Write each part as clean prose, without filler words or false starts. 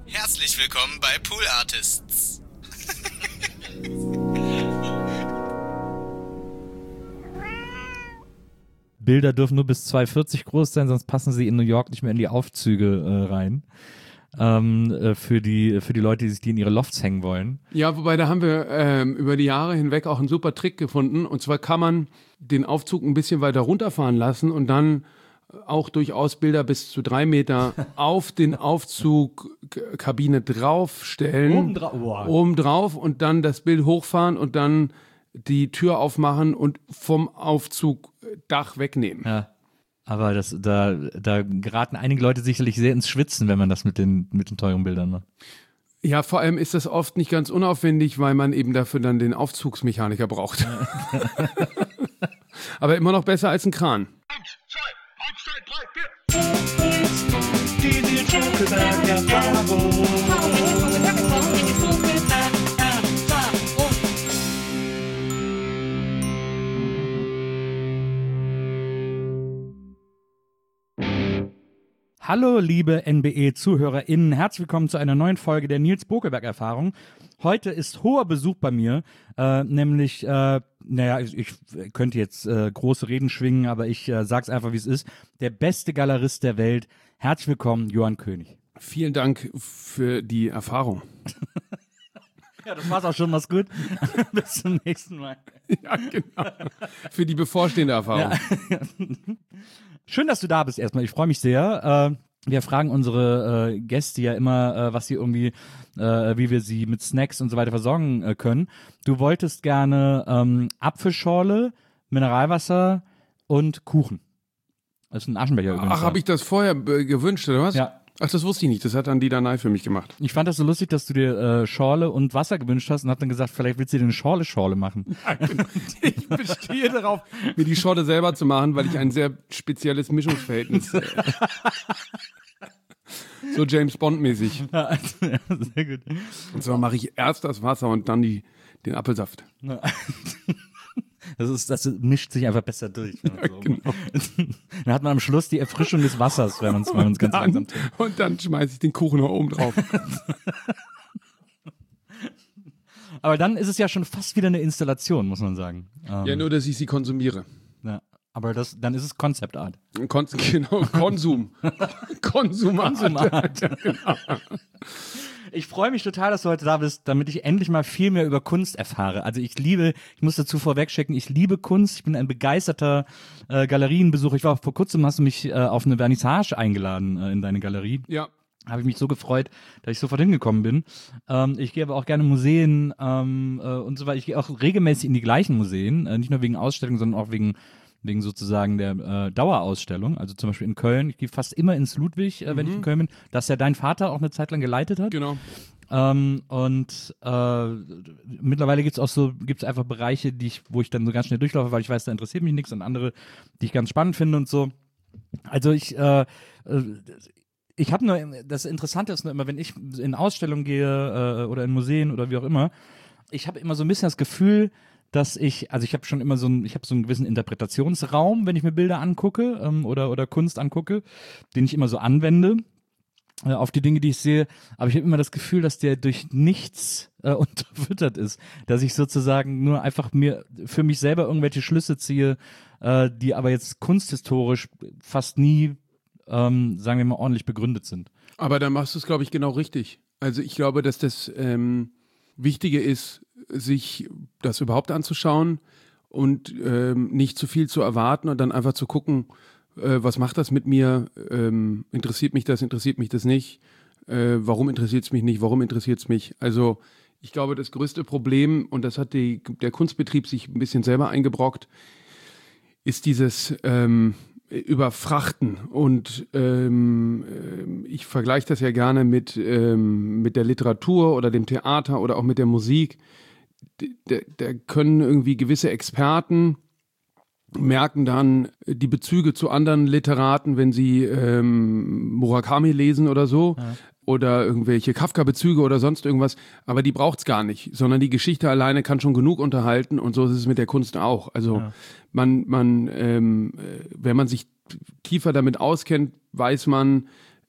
Herzlich willkommen bei Pool Artists. Bilder dürfen nur bis 2,40 groß sein, sonst passen sie in New York nicht mehr in die Aufzüge rein. Für die Leute, die in ihre Lofts hängen wollen. Ja, wobei da haben wir über die Jahre hinweg auch einen super Trick gefunden. Und zwar kann man den Aufzug ein bisschen weiter runterfahren lassen und dann auch durchaus Bilder bis zu 3 Meter auf den Aufzugkabine draufstellen. Oben drauf und dann das Bild hochfahren und dann die Tür aufmachen und vom Aufzugdach wegnehmen. Ja. Aber da geraten einige Leute sicherlich sehr ins Schwitzen, wenn man das mit den teuren Bildern macht. Ja, vor allem ist das oft nicht ganz unaufwendig, weil man eben dafür dann den Aufzugsmechaniker braucht. Aber immer noch besser als ein Kran. 1, 2, 3, 4. Die Schokolade-Erfahrung. Hallo liebe NBE-ZuhörerInnen, herzlich willkommen zu einer neuen Folge der Nils Bokelberg-Erfahrung. Heute ist hoher Besuch bei mir, nämlich, ich könnte jetzt große Reden schwingen, aber ich sag's einfach, wie es ist, der beste Galerist der Welt. Herzlich willkommen, Johann König. Vielen Dank für die Erfahrung. Ja, das war's auch schon, mach's gut. Bis zum nächsten Mal. Ja, genau. Für die bevorstehende Erfahrung. Ja. Schön, dass du da bist erstmal. Ich freue mich sehr. Wir fragen unsere Gäste ja immer, was sie irgendwie, wie wir sie mit Snacks und so weiter versorgen können. Du wolltest gerne Apfelschorle, Mineralwasser und Kuchen. Das ist ein Aschenbecher übrigens. Ach, habe ich das vorher gewünscht, oder was? Ja. Ach, das wusste ich nicht. Das hat dann die Danai für mich gemacht. Ich fand das so lustig, dass du dir Schorle und Wasser gewünscht hast und hab dann gesagt, vielleicht willst du dir eine Schorle machen. Ich bestehe darauf, mir die Schorle selber zu machen, weil ich ein sehr spezielles Mischungsverhältnis so James Bond-mäßig. Ja, sehr gut. Und zwar mache ich erst das Wasser und dann den Apfelsaft. Das mischt sich einfach besser durch. Ja, genau. Dann hat man am Schluss die Erfrischung des Wassers, wenn man es ganz langsam tut. Und dann schmeiße ich den Kuchen noch oben drauf. Aber dann ist es ja schon fast wieder eine Installation, muss man sagen. Ja, nur, dass ich sie konsumiere. Ja, aber dann ist es Concept Art. Genau, Konsum. Konsumart. Ja, genau. Ich freue mich total, dass du heute da bist, damit ich endlich mal viel mehr über Kunst erfahre. Also ich muss dazu vorwegschicken, ich liebe Kunst. Ich bin ein begeisterter Galerienbesucher. Vor kurzem hast du mich auf eine Vernissage eingeladen in deine Galerie. Ja. Habe ich mich so gefreut, dass ich sofort hingekommen bin. Ich gehe aber auch gerne Museen und so weiter. Ich gehe auch regelmäßig in die gleichen Museen, nicht nur wegen Ausstellungen, sondern auch wegen sozusagen der Dauerausstellung. Also zum Beispiel in Köln. Ich gehe fast immer ins Ludwig, wenn ich in Köln bin, das ja dein Vater auch eine Zeit lang geleitet hat. Genau. Mittlerweile gibt's einfach Bereiche, wo ich dann so ganz schnell durchlaufe, weil ich weiß, da interessiert mich nichts, und andere, die ich ganz spannend finde und so. Also ich habe nur, das Interessante ist nur immer, wenn ich in Ausstellungen gehe oder in Museen oder wie auch immer, ich habe immer so ein bisschen das Gefühl, dass ich habe so einen gewissen Interpretationsraum, wenn ich mir Bilder angucke oder Kunst angucke, den ich immer so anwende auf die Dinge, die ich sehe. Aber ich habe immer das Gefühl, dass der durch nichts unterfüttert ist, dass ich sozusagen nur einfach mir für mich selber irgendwelche Schlüsse ziehe, die aber jetzt kunsthistorisch fast nie, sagen wir mal, ordentlich begründet sind. Aber da machst du es, glaube ich, genau richtig. Also ich glaube, dass das Wichtige ist, sich das überhaupt anzuschauen und nicht zu viel zu erwarten und dann einfach zu gucken, was macht das mit mir, interessiert mich das nicht, warum interessiert es mich nicht, warum interessiert es mich. Also ich glaube, das größte Problem, und das hat der Kunstbetrieb sich ein bisschen selber eingebrockt, ist dieses Überfrachten. Und ich vergleiche das ja gerne mit der Literatur oder dem Theater oder auch mit der Musik. Da können irgendwie gewisse Experten merken dann die Bezüge zu anderen Literaten, wenn sie Murakami lesen oder so. Ja. Oder irgendwelche Kafka-Bezüge oder sonst irgendwas, aber die braucht's gar nicht, sondern die Geschichte alleine kann schon genug unterhalten, und so ist es mit der Kunst auch. Also wenn man sich tiefer damit auskennt, weiß man,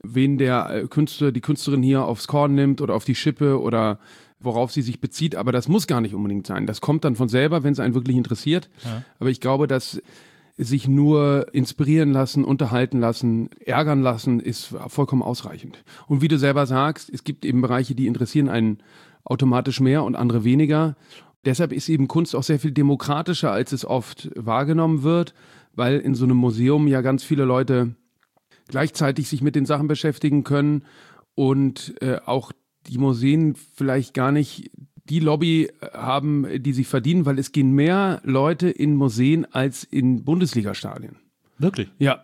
wen der Künstler, die Künstlerin hier aufs Korn nimmt oder auf die Schippe oder worauf sie sich bezieht. Aber das muss gar nicht unbedingt sein. Das kommt dann von selber, wenn es einen wirklich interessiert. Ja. Aber ich glaube, dass sich nur inspirieren lassen, unterhalten lassen, ärgern lassen, ist vollkommen ausreichend. Und wie du selber sagst, es gibt eben Bereiche, die interessieren einen automatisch mehr und andere weniger. Deshalb ist eben Kunst auch sehr viel demokratischer, als es oft wahrgenommen wird, weil in so einem Museum ja ganz viele Leute gleichzeitig sich mit den Sachen beschäftigen können und auch die Museen vielleicht gar nicht die Lobby haben, die sie verdienen, weil es gehen mehr Leute in Museen als in Bundesliga-Stadien. Wirklich? Ja.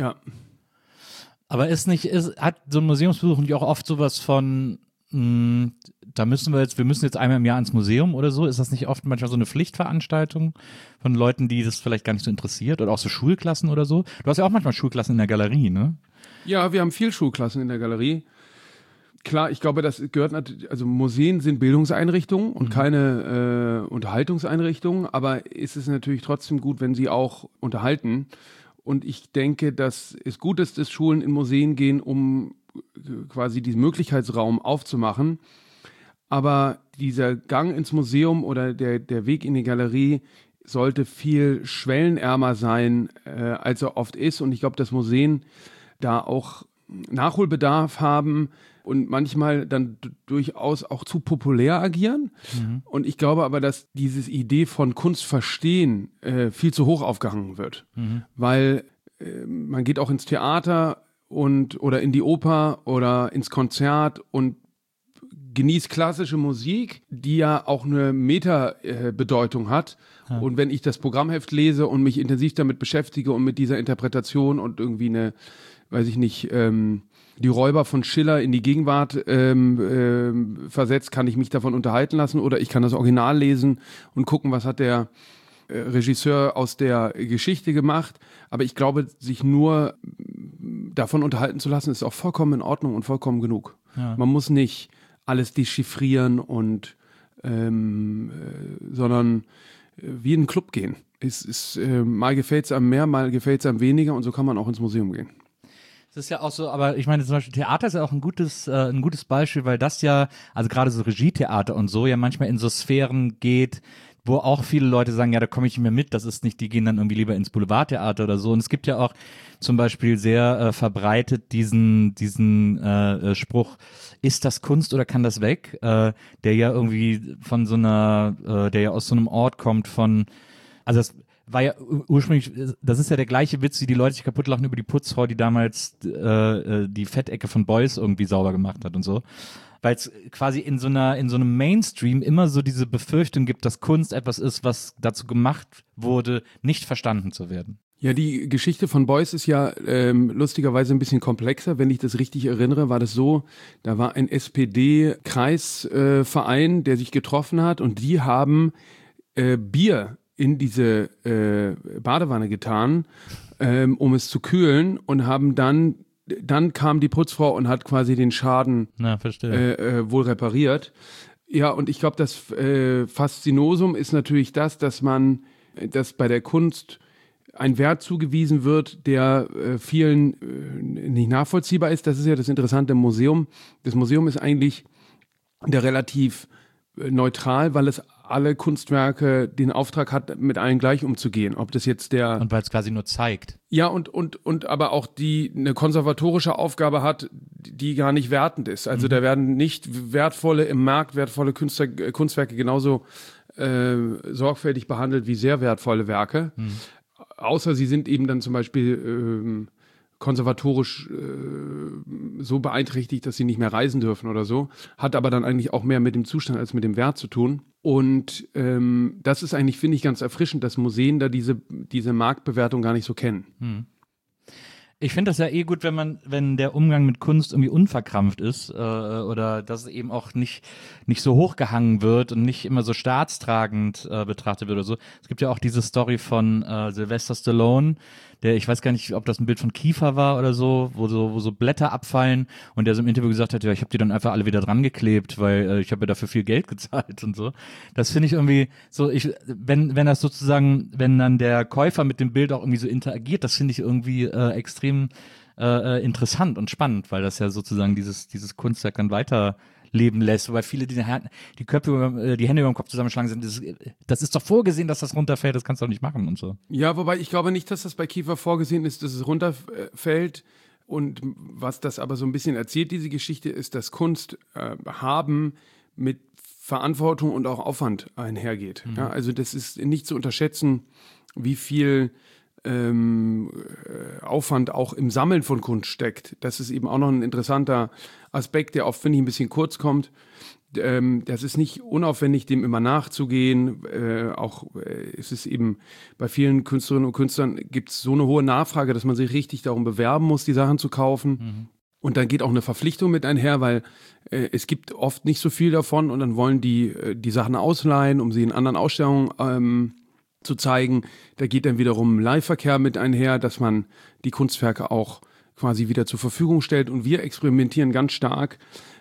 Aber hat so ein Museumsbesuch nicht auch oft sowas von, wir müssen jetzt einmal im Jahr ins Museum oder so? Ist das nicht oft manchmal so eine Pflichtveranstaltung von Leuten, die das vielleicht gar nicht so interessiert oder auch so Schulklassen oder so? Du hast ja auch manchmal Schulklassen in der Galerie, ne? Ja, wir haben viel Schulklassen in der Galerie. Klar, ich glaube, das gehört natürlich, also Museen sind Bildungseinrichtungen und keine Unterhaltungseinrichtungen, aber es ist natürlich trotzdem gut, wenn sie auch unterhalten. Und ich denke, dass es gut ist, dass Schulen in Museen gehen, um quasi diesen Möglichkeitsraum aufzumachen. Aber dieser Gang ins Museum oder der Weg in die Galerie sollte viel schwellenärmer sein, als er oft ist. Und ich glaube, dass Museen da auch Nachholbedarf haben und manchmal dann durchaus auch zu populär agieren. Und ich glaube aber, dass diese Idee von Kunst verstehen viel zu hoch aufgehangen wird. Weil man geht auch ins Theater oder in die Oper oder ins Konzert und genießt klassische Musik, die ja auch eine Meta-Bedeutung hat. Ja. Und wenn ich das Programmheft lese und mich intensiv damit beschäftige und mit dieser Interpretation und irgendwie die Räuber von Schiller in die Gegenwart versetzt, kann ich mich davon unterhalten lassen oder ich kann das Original lesen und gucken, was hat der Regisseur aus der Geschichte gemacht. Aber ich glaube, sich nur davon unterhalten zu lassen, ist auch vollkommen in Ordnung und vollkommen genug. Ja. Man muss nicht alles dechiffrieren und sondern wie in einen Club gehen. Mal gefällt es einem mehr, mal gefällt es einem weniger und so kann man auch ins Museum gehen. Das ist ja auch so, aber ich meine zum Beispiel Theater ist ja auch ein gutes Beispiel, weil das ja, also gerade so Regietheater und so, ja manchmal in so Sphären geht, wo auch viele Leute sagen, ja, da komme ich nicht mehr mit, das ist nicht, die gehen dann irgendwie lieber ins Boulevardtheater oder so. Und es gibt ja auch zum Beispiel sehr verbreitet diesen Spruch, ist das Kunst oder kann das weg? Der ja irgendwie von der ja aus so einem Ort kommt also das war ja ursprünglich, das ist ja der gleiche Witz, wie die Leute sich kaputt lachen über die Putzfrau, die damals die Fettecke von Beuys irgendwie sauber gemacht hat und so. Weil es quasi in so einem Mainstream immer so diese Befürchtung gibt, dass Kunst etwas ist, was dazu gemacht wurde, nicht verstanden zu werden. Ja, die Geschichte von Beuys ist ja lustigerweise ein bisschen komplexer. Wenn ich das richtig erinnere, war das so, da war ein SPD-Kreisverein, der sich getroffen hat und die haben Bier in diese Badewanne getan, um es zu kühlen und haben dann kam die Putzfrau und hat quasi den Schaden wohl repariert. Ja, und ich glaube, das Faszinosum ist natürlich dass bei der Kunst ein Wert zugewiesen wird, der vielen nicht nachvollziehbar ist. Das ist ja das Interessante im Museum. Das Museum ist eigentlich relativ neutral, weil es alle Kunstwerke den Auftrag hat, mit allen gleich umzugehen. Ob das jetzt und weil es quasi nur zeigt. Ja, und aber auch eine konservatorische Aufgabe hat, die gar nicht wertend ist. Also da werden nicht im Markt wertvolle Kunstwerke genauso sorgfältig behandelt wie sehr wertvolle Werke. Außer sie sind eben dann zum Beispiel konservatorisch so beeinträchtigt, dass sie nicht mehr reisen dürfen oder so, hat aber dann eigentlich auch mehr mit dem Zustand als mit dem Wert zu tun. Und das ist eigentlich, finde ich, ganz erfrischend, dass Museen da diese Marktbewertung gar nicht so kennen. Ich finde das ja gut, wenn der Umgang mit Kunst irgendwie unverkrampft ist oder dass es eben auch nicht so hochgehangen wird und nicht immer so staatstragend betrachtet wird oder so. Es gibt ja auch diese Story von Sylvester Stallone, ich weiß gar nicht, ob das ein Bild von Kiefer war oder so, wo so Blätter abfallen und der so im Interview gesagt hat, ja, ich habe die dann einfach alle wieder dran geklebt, weil ich habe ja dafür viel Geld gezahlt und so. Das finde ich irgendwie so, wenn das sozusagen, wenn dann der Käufer mit dem Bild auch irgendwie so interagiert, das finde ich irgendwie extrem interessant und spannend, weil das ja sozusagen dieses Kunstwerk dann weiterleben lässt, wobei viele die Köpfe, die Hände über dem Kopf zusammenschlagen sind, das ist doch vorgesehen, dass das runterfällt, das kannst du doch nicht machen und so. Ja, wobei ich glaube nicht, dass das bei Kiefer vorgesehen ist, dass es runterfällt. Und was das aber so ein bisschen erzählt, diese Geschichte, ist, dass Kunst haben mit Verantwortung und auch Aufwand einhergeht. Ja, also das ist nicht zu unterschätzen, wie viel Aufwand auch im Sammeln von Kunst steckt. Das ist eben auch noch ein interessanter Aspekt, der oft, finde ich, ein bisschen kurz kommt. Das ist nicht unaufwendig, dem immer nachzugehen. Es ist eben bei vielen Künstlerinnen und Künstlern gibt es so eine hohe Nachfrage, dass man sich richtig darum bewerben muss, die Sachen zu kaufen. Mhm. Und dann geht auch eine Verpflichtung mit einher, weil es gibt oft nicht so viel davon und dann wollen die Sachen ausleihen, um sie in anderen Ausstellungen zu zeigen. Da geht dann wiederum Leihverkehr mit einher, dass man die Kunstwerke auch quasi wieder zur Verfügung stellt. Und wir experimentieren ganz stark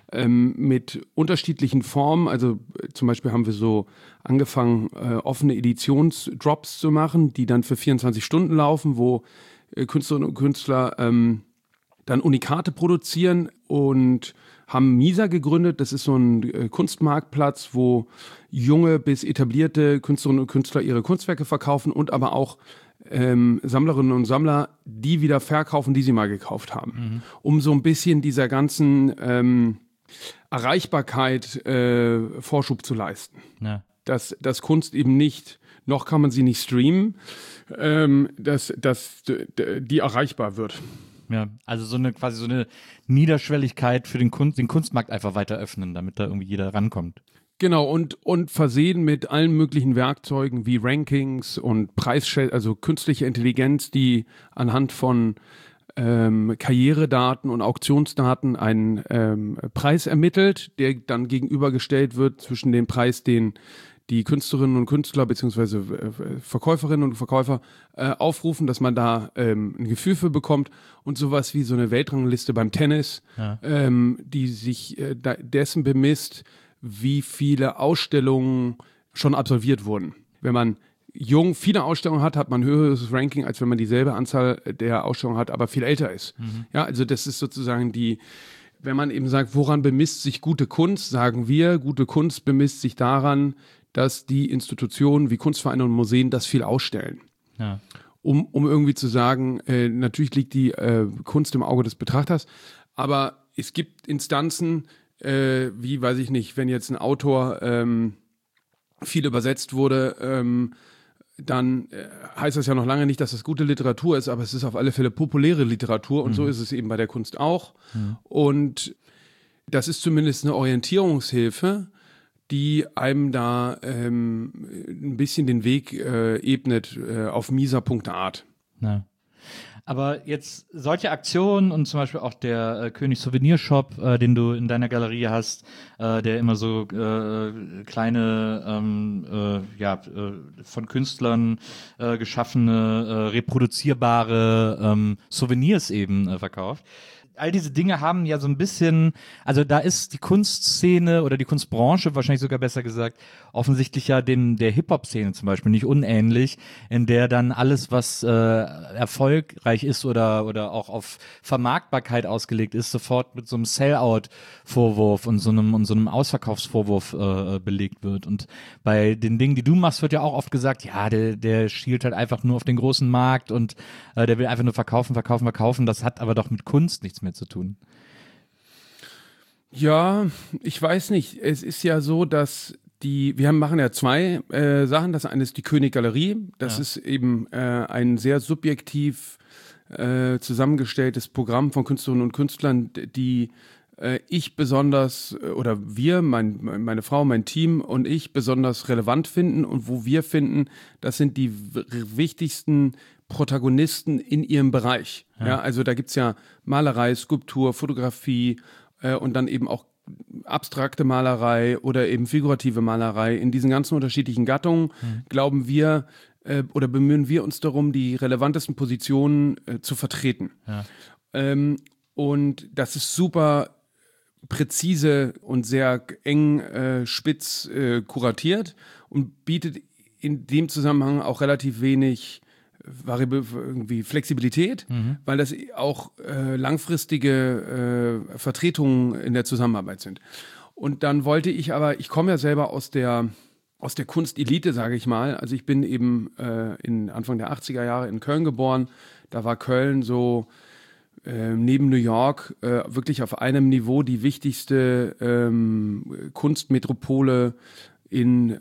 mit unterschiedlichen Formen. Also zum Beispiel haben wir so angefangen, offene Editionsdrops zu machen, die dann für 24 Stunden laufen, wo Künstlerinnen und Künstler dann Unikate produzieren und haben Misa gegründet. Das ist so ein Kunstmarktplatz, wo junge bis etablierte Künstlerinnen und Künstler ihre Kunstwerke verkaufen und aber auch Sammlerinnen und Sammler, die wieder verkaufen, die sie mal gekauft haben. Um so ein bisschen dieser ganzen Erreichbarkeit Vorschub zu leisten. Ja. Dass Kunst eben nicht, noch kann man sie nicht streamen, dass die erreichbar wird. Ja, also quasi so eine Niederschwelligkeit für den Kunstmarkt einfach weiter öffnen, damit da irgendwie jeder rankommt. Genau, und versehen mit allen möglichen Werkzeugen wie Rankings und also künstliche Intelligenz, die anhand von Karrieredaten und Auktionsdaten einen Preis ermittelt, der dann gegenübergestellt wird zwischen dem Preis, den die Künstlerinnen und Künstler bzw. Verkäuferinnen und Verkäufer aufrufen, dass man da ein Gefühl für bekommt und sowas wie so eine Weltrangliste beim Tennis, ja. Die sich dessen bemisst, wie viele Ausstellungen schon absolviert wurden. Wenn man viele Ausstellungen hat man ein höheres Ranking, als wenn man dieselbe Anzahl der Ausstellungen hat, aber viel älter ist. Mhm. Ja, also das ist sozusagen wenn man eben sagt, woran bemisst sich gute Kunst, sagen wir, gute Kunst bemisst sich daran, dass die Institutionen wie Kunstvereine und Museen das viel ausstellen. Ja. Um irgendwie zu sagen, natürlich liegt die Kunst im Auge des Betrachters, aber es gibt Instanzen, wie, weiß ich nicht, wenn jetzt ein Autor viel übersetzt wurde, dann heißt das ja noch lange nicht, dass das gute Literatur ist, aber es ist auf alle Fälle populäre Literatur und so ist es eben bei der Kunst auch. Und das ist zumindest eine Orientierungshilfe, die einem da ein bisschen den Weg ebnet auf misa.art. Ja. Aber jetzt solche Aktionen und zum Beispiel auch der König Souvenirshop, den du in deiner Galerie hast, der immer so kleine, von Künstlern geschaffene, reproduzierbare Souvenirs eben verkauft. All diese Dinge haben ja so ein bisschen, also da ist die Kunstszene oder die Kunstbranche, wahrscheinlich sogar besser gesagt, offensichtlich ja der Hip-Hop-Szene zum Beispiel nicht unähnlich, in der dann alles, was erfolgreich ist oder auch auf Vermarktbarkeit ausgelegt ist, sofort mit so einem Sell-Out-Vorwurf und so einem Ausverkaufsvorwurf belegt wird. Und bei den Dingen, die du machst, wird ja auch oft gesagt, ja, der schielt halt einfach nur auf den großen Markt und der will einfach nur verkaufen. Das hat aber doch mit Kunst nichts mehr zu tun. Ja, ich weiß nicht. Es ist ja so, dass wir machen ja zwei Sachen. Das eine ist die König Galerie. Das ist eben ein sehr subjektiv zusammengestelltes Programm von Künstlerinnen und Künstlern, die ich besonders oder wir, meine Frau, mein Team und ich besonders relevant finden und wo wir finden, das sind die wichtigsten Protagonisten in ihrem Bereich. Ja, also da gibt's ja Malerei, Skulptur, Fotografie und dann eben auch abstrakte Malerei oder eben figurative Malerei. In diesen ganzen unterschiedlichen Gattungen glauben wir oder bemühen wir uns darum, die relevantesten Positionen zu vertreten. Ja. Und das ist super präzise und sehr eng spitz kuratiert und bietet in dem Zusammenhang auch relativ wenig irgendwie Flexibilität, weil das auch langfristige Vertretungen in der Zusammenarbeit sind. Und dann wollte ich aber, ich komme ja selber aus der Kunstelite, sage ich mal. Also ich bin eben in Anfang der 80er Jahre in Köln geboren. Da war Köln so neben New York wirklich auf einem Niveau die wichtigste Kunstmetropole eben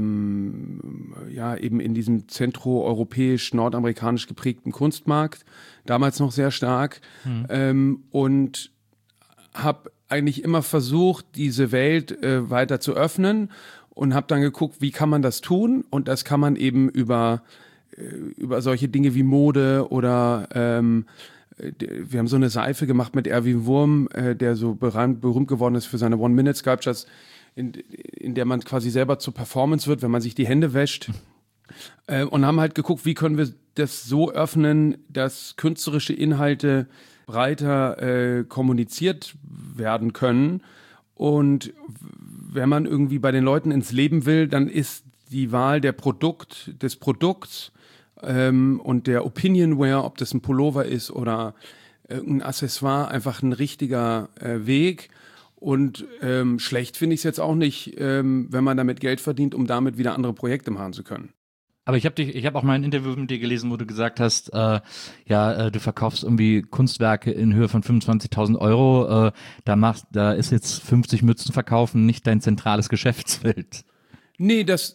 in diesem zentroeuropäisch-nordamerikanisch geprägten Kunstmarkt. Damals noch sehr stark. Und habe eigentlich immer versucht, diese Welt weiter zu öffnen und habe dann geguckt, wie kann man das tun? Und das kann man eben über solche Dinge wie Mode oder wir haben so eine Seife gemacht mit Erwin Wurm, der so berühmt geworden ist für seine One-Minute-Sculptures, in der man quasi selber zur Performance wird, wenn man sich die Hände wäscht. Und haben halt geguckt, wie können wir das so öffnen, dass künstlerische Inhalte breiter kommuniziert werden können. Und wenn man irgendwie bei den Leuten ins Leben will, dann ist die Wahl des Produkts und der Opinionware, ob das ein Pullover ist oder ein Accessoire, einfach ein richtiger Weg. Und schlecht finde ich es jetzt auch nicht, wenn man damit Geld verdient, um damit wieder andere Projekte machen zu können. Aber ich habe auch mal ein Interview mit dir gelesen, wo du gesagt hast, du verkaufst irgendwie Kunstwerke in Höhe von 25.000 Euro. Da ist jetzt 50 Mützen verkaufen nicht dein zentrales Geschäftsfeld. Nee, das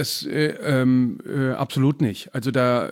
absolut nicht. Also da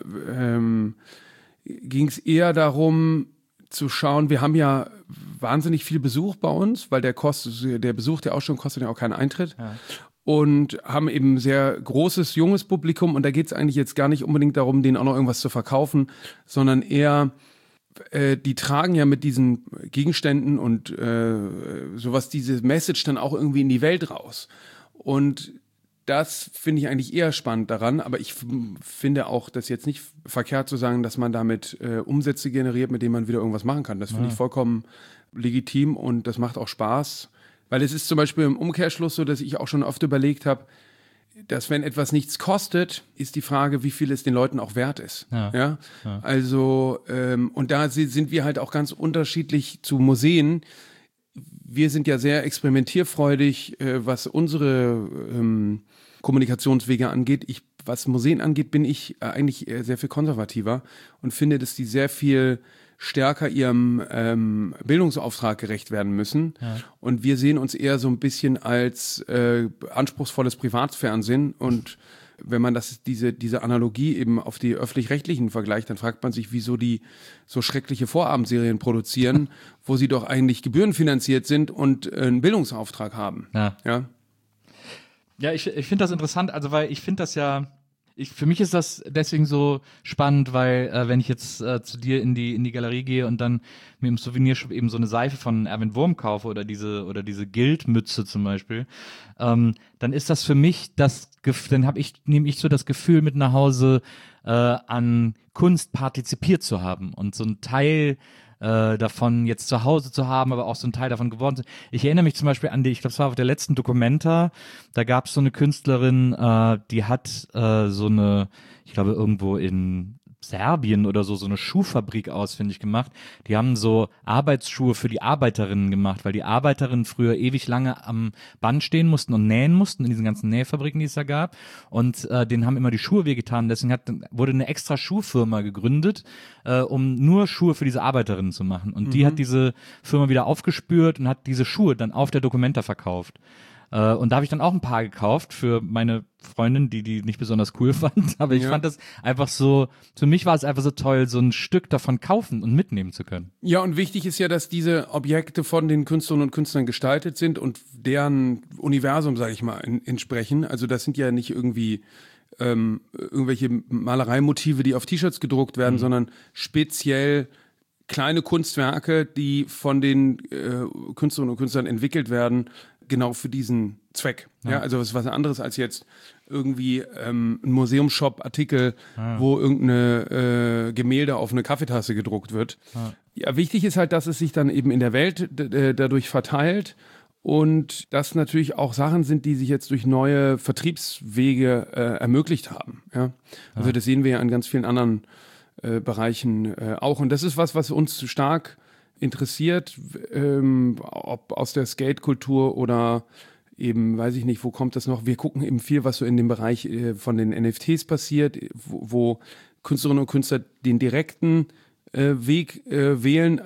ging es eher darum zu schauen, wir haben ja wahnsinnig viel Besuch bei uns, weil der Besuch der Ausstellung kostet ja auch keinen Eintritt. Ja. Und haben eben sehr großes, junges Publikum und da geht es eigentlich jetzt gar nicht unbedingt darum, denen auch noch irgendwas zu verkaufen, sondern eher, die tragen ja mit diesen Gegenständen und sowas, diese Message dann auch irgendwie in die Welt raus. Und das finde ich eigentlich eher spannend daran, aber ich finde auch, das jetzt nicht verkehrt zu sagen, dass man damit Umsätze generiert, mit denen man wieder irgendwas machen kann. Das finde ich vollkommen legitim und das macht auch Spaß. Weil es ist zum Beispiel im Umkehrschluss so, dass ich auch schon oft überlegt habe, dass wenn etwas nichts kostet, ist die Frage, wie viel es den Leuten auch wert ist. Ja? Also, und da sind wir halt auch ganz unterschiedlich zu Museen. Wir sind ja sehr experimentierfreudig, was unsere Kommunikationswege angeht. Was Museen angeht, bin ich eigentlich sehr viel konservativer und finde, dass die sehr viel stärker ihrem Bildungsauftrag gerecht werden müssen. Ja. Und wir sehen uns eher so ein bisschen als anspruchsvolles Privatfernsehen. Und wenn man diese Analogie eben auf die Öffentlich-Rechtlichen vergleicht, dann fragt man sich, wieso die so schreckliche Vorabendserien produzieren, wo sie doch eigentlich gebührenfinanziert sind und einen Bildungsauftrag haben. Ja, ich finde das interessant, also weil ich finde das ja, für mich ist das deswegen so spannend, weil wenn ich jetzt zu dir in die Galerie gehe und dann mir im Souvenirshop eben so eine Seife von Erwin Wurm kaufe oder diese Guild-Mütze zum Beispiel, dann ist das für mich nehme ich so das Gefühl mit nach Hause, an Kunst partizipiert zu haben und so ein Teil davon jetzt zu Hause zu haben, aber auch so ein Teil davon geworden zu. Ich erinnere mich zum Beispiel an ich glaube, es war auf der letzten Documenta, da gab es so eine Künstlerin, die hat so eine, ich glaube irgendwo in Serbien oder so eine Schuhfabrik ausfindig gemacht. Die haben so Arbeitsschuhe für die Arbeiterinnen gemacht, weil die Arbeiterinnen früher ewig lange am Band stehen mussten und nähen mussten in diesen ganzen Nähfabriken, die es da gab. Und denen haben immer die Schuhe wehgetan. Deswegen wurde eine extra Schuhfirma gegründet, um nur Schuhe für diese Arbeiterinnen zu machen. Und die hat diese Firma wieder aufgespürt und hat diese Schuhe dann auf der Documenta verkauft. Und da habe ich dann auch ein paar gekauft für meine Freundin, die nicht besonders cool fand. Aber ich fand das einfach so, für mich war es einfach so toll, so ein Stück davon kaufen und mitnehmen zu können. Ja, und wichtig ist ja, dass diese Objekte von den Künstlerinnen und Künstlern gestaltet sind und deren Universum, sage ich mal, entsprechen. Also das sind ja nicht irgendwie irgendwelche Malereimotive, die auf T-Shirts gedruckt werden, sondern speziell kleine Kunstwerke, die von den Künstlerinnen und Künstlern entwickelt werden, genau für diesen Zweck. Ja, also es ist was anderes als jetzt irgendwie ein Museumshop-Artikel, wo irgendeine Gemälde auf eine Kaffeetasse gedruckt wird. Ja, wichtig ist halt, dass es sich dann eben in der Welt dadurch verteilt Und das natürlich auch Sachen sind, die sich jetzt durch neue Vertriebswege ermöglicht haben. Ja? Also das sehen wir ja an ganz vielen anderen Bereichen auch. Und das ist was uns stark interessiert, ob aus der Skate-Kultur oder eben, weiß ich nicht, wo kommt das noch? Wir gucken eben viel, was so in dem Bereich von den NFTs passiert, wo Künstlerinnen und Künstler den direkten Weg wählen,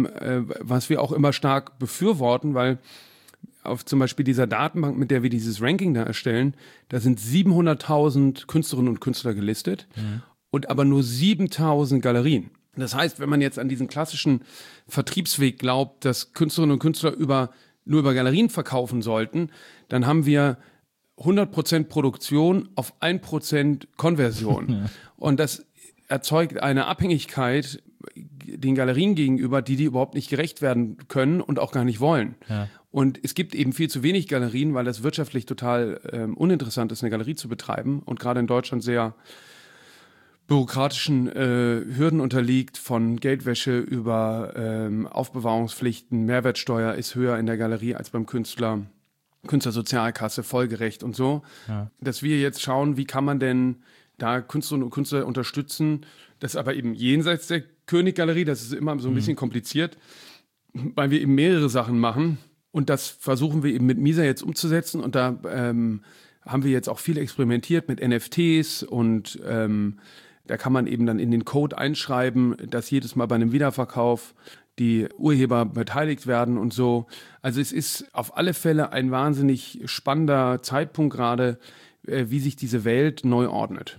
was wir auch immer stark befürworten, weil auf zum Beispiel dieser Datenbank, mit der wir dieses Ranking da erstellen, da sind 700.000 Künstlerinnen und Künstler gelistet und aber nur 7.000 Galerien. Das heißt, wenn man jetzt an diesen klassischen Vertriebsweg glaubt, dass Künstlerinnen und Künstler nur über Galerien verkaufen sollten, dann haben wir 100% Produktion auf 1% Konversion. Ja. Und das erzeugt eine Abhängigkeit den Galerien gegenüber, die überhaupt nicht gerecht werden können und auch gar nicht wollen. Ja. Und es gibt eben viel zu wenig Galerien, weil das wirtschaftlich total uninteressant ist, eine Galerie zu betreiben und gerade in Deutschland sehr bürokratischen Hürden unterliegt, von Geldwäsche über Aufbewahrungspflichten, Mehrwertsteuer ist höher in der Galerie als beim Künstler, Künstlersozialkasse, folgerecht und so. Ja. Dass wir jetzt schauen, wie kann man denn da Künstlerinnen und Künstler unterstützen, das aber eben jenseits der Königgalerie, das ist immer so ein bisschen kompliziert, weil wir eben mehrere Sachen machen und das versuchen wir eben mit Misa jetzt umzusetzen und da haben wir jetzt auch viel experimentiert mit NFTs und da kann man eben dann in den Code einschreiben, dass jedes Mal bei einem Wiederverkauf die Urheber beteiligt werden und so. Also es ist auf alle Fälle ein wahnsinnig spannender Zeitpunkt gerade, wie sich diese Welt neu ordnet.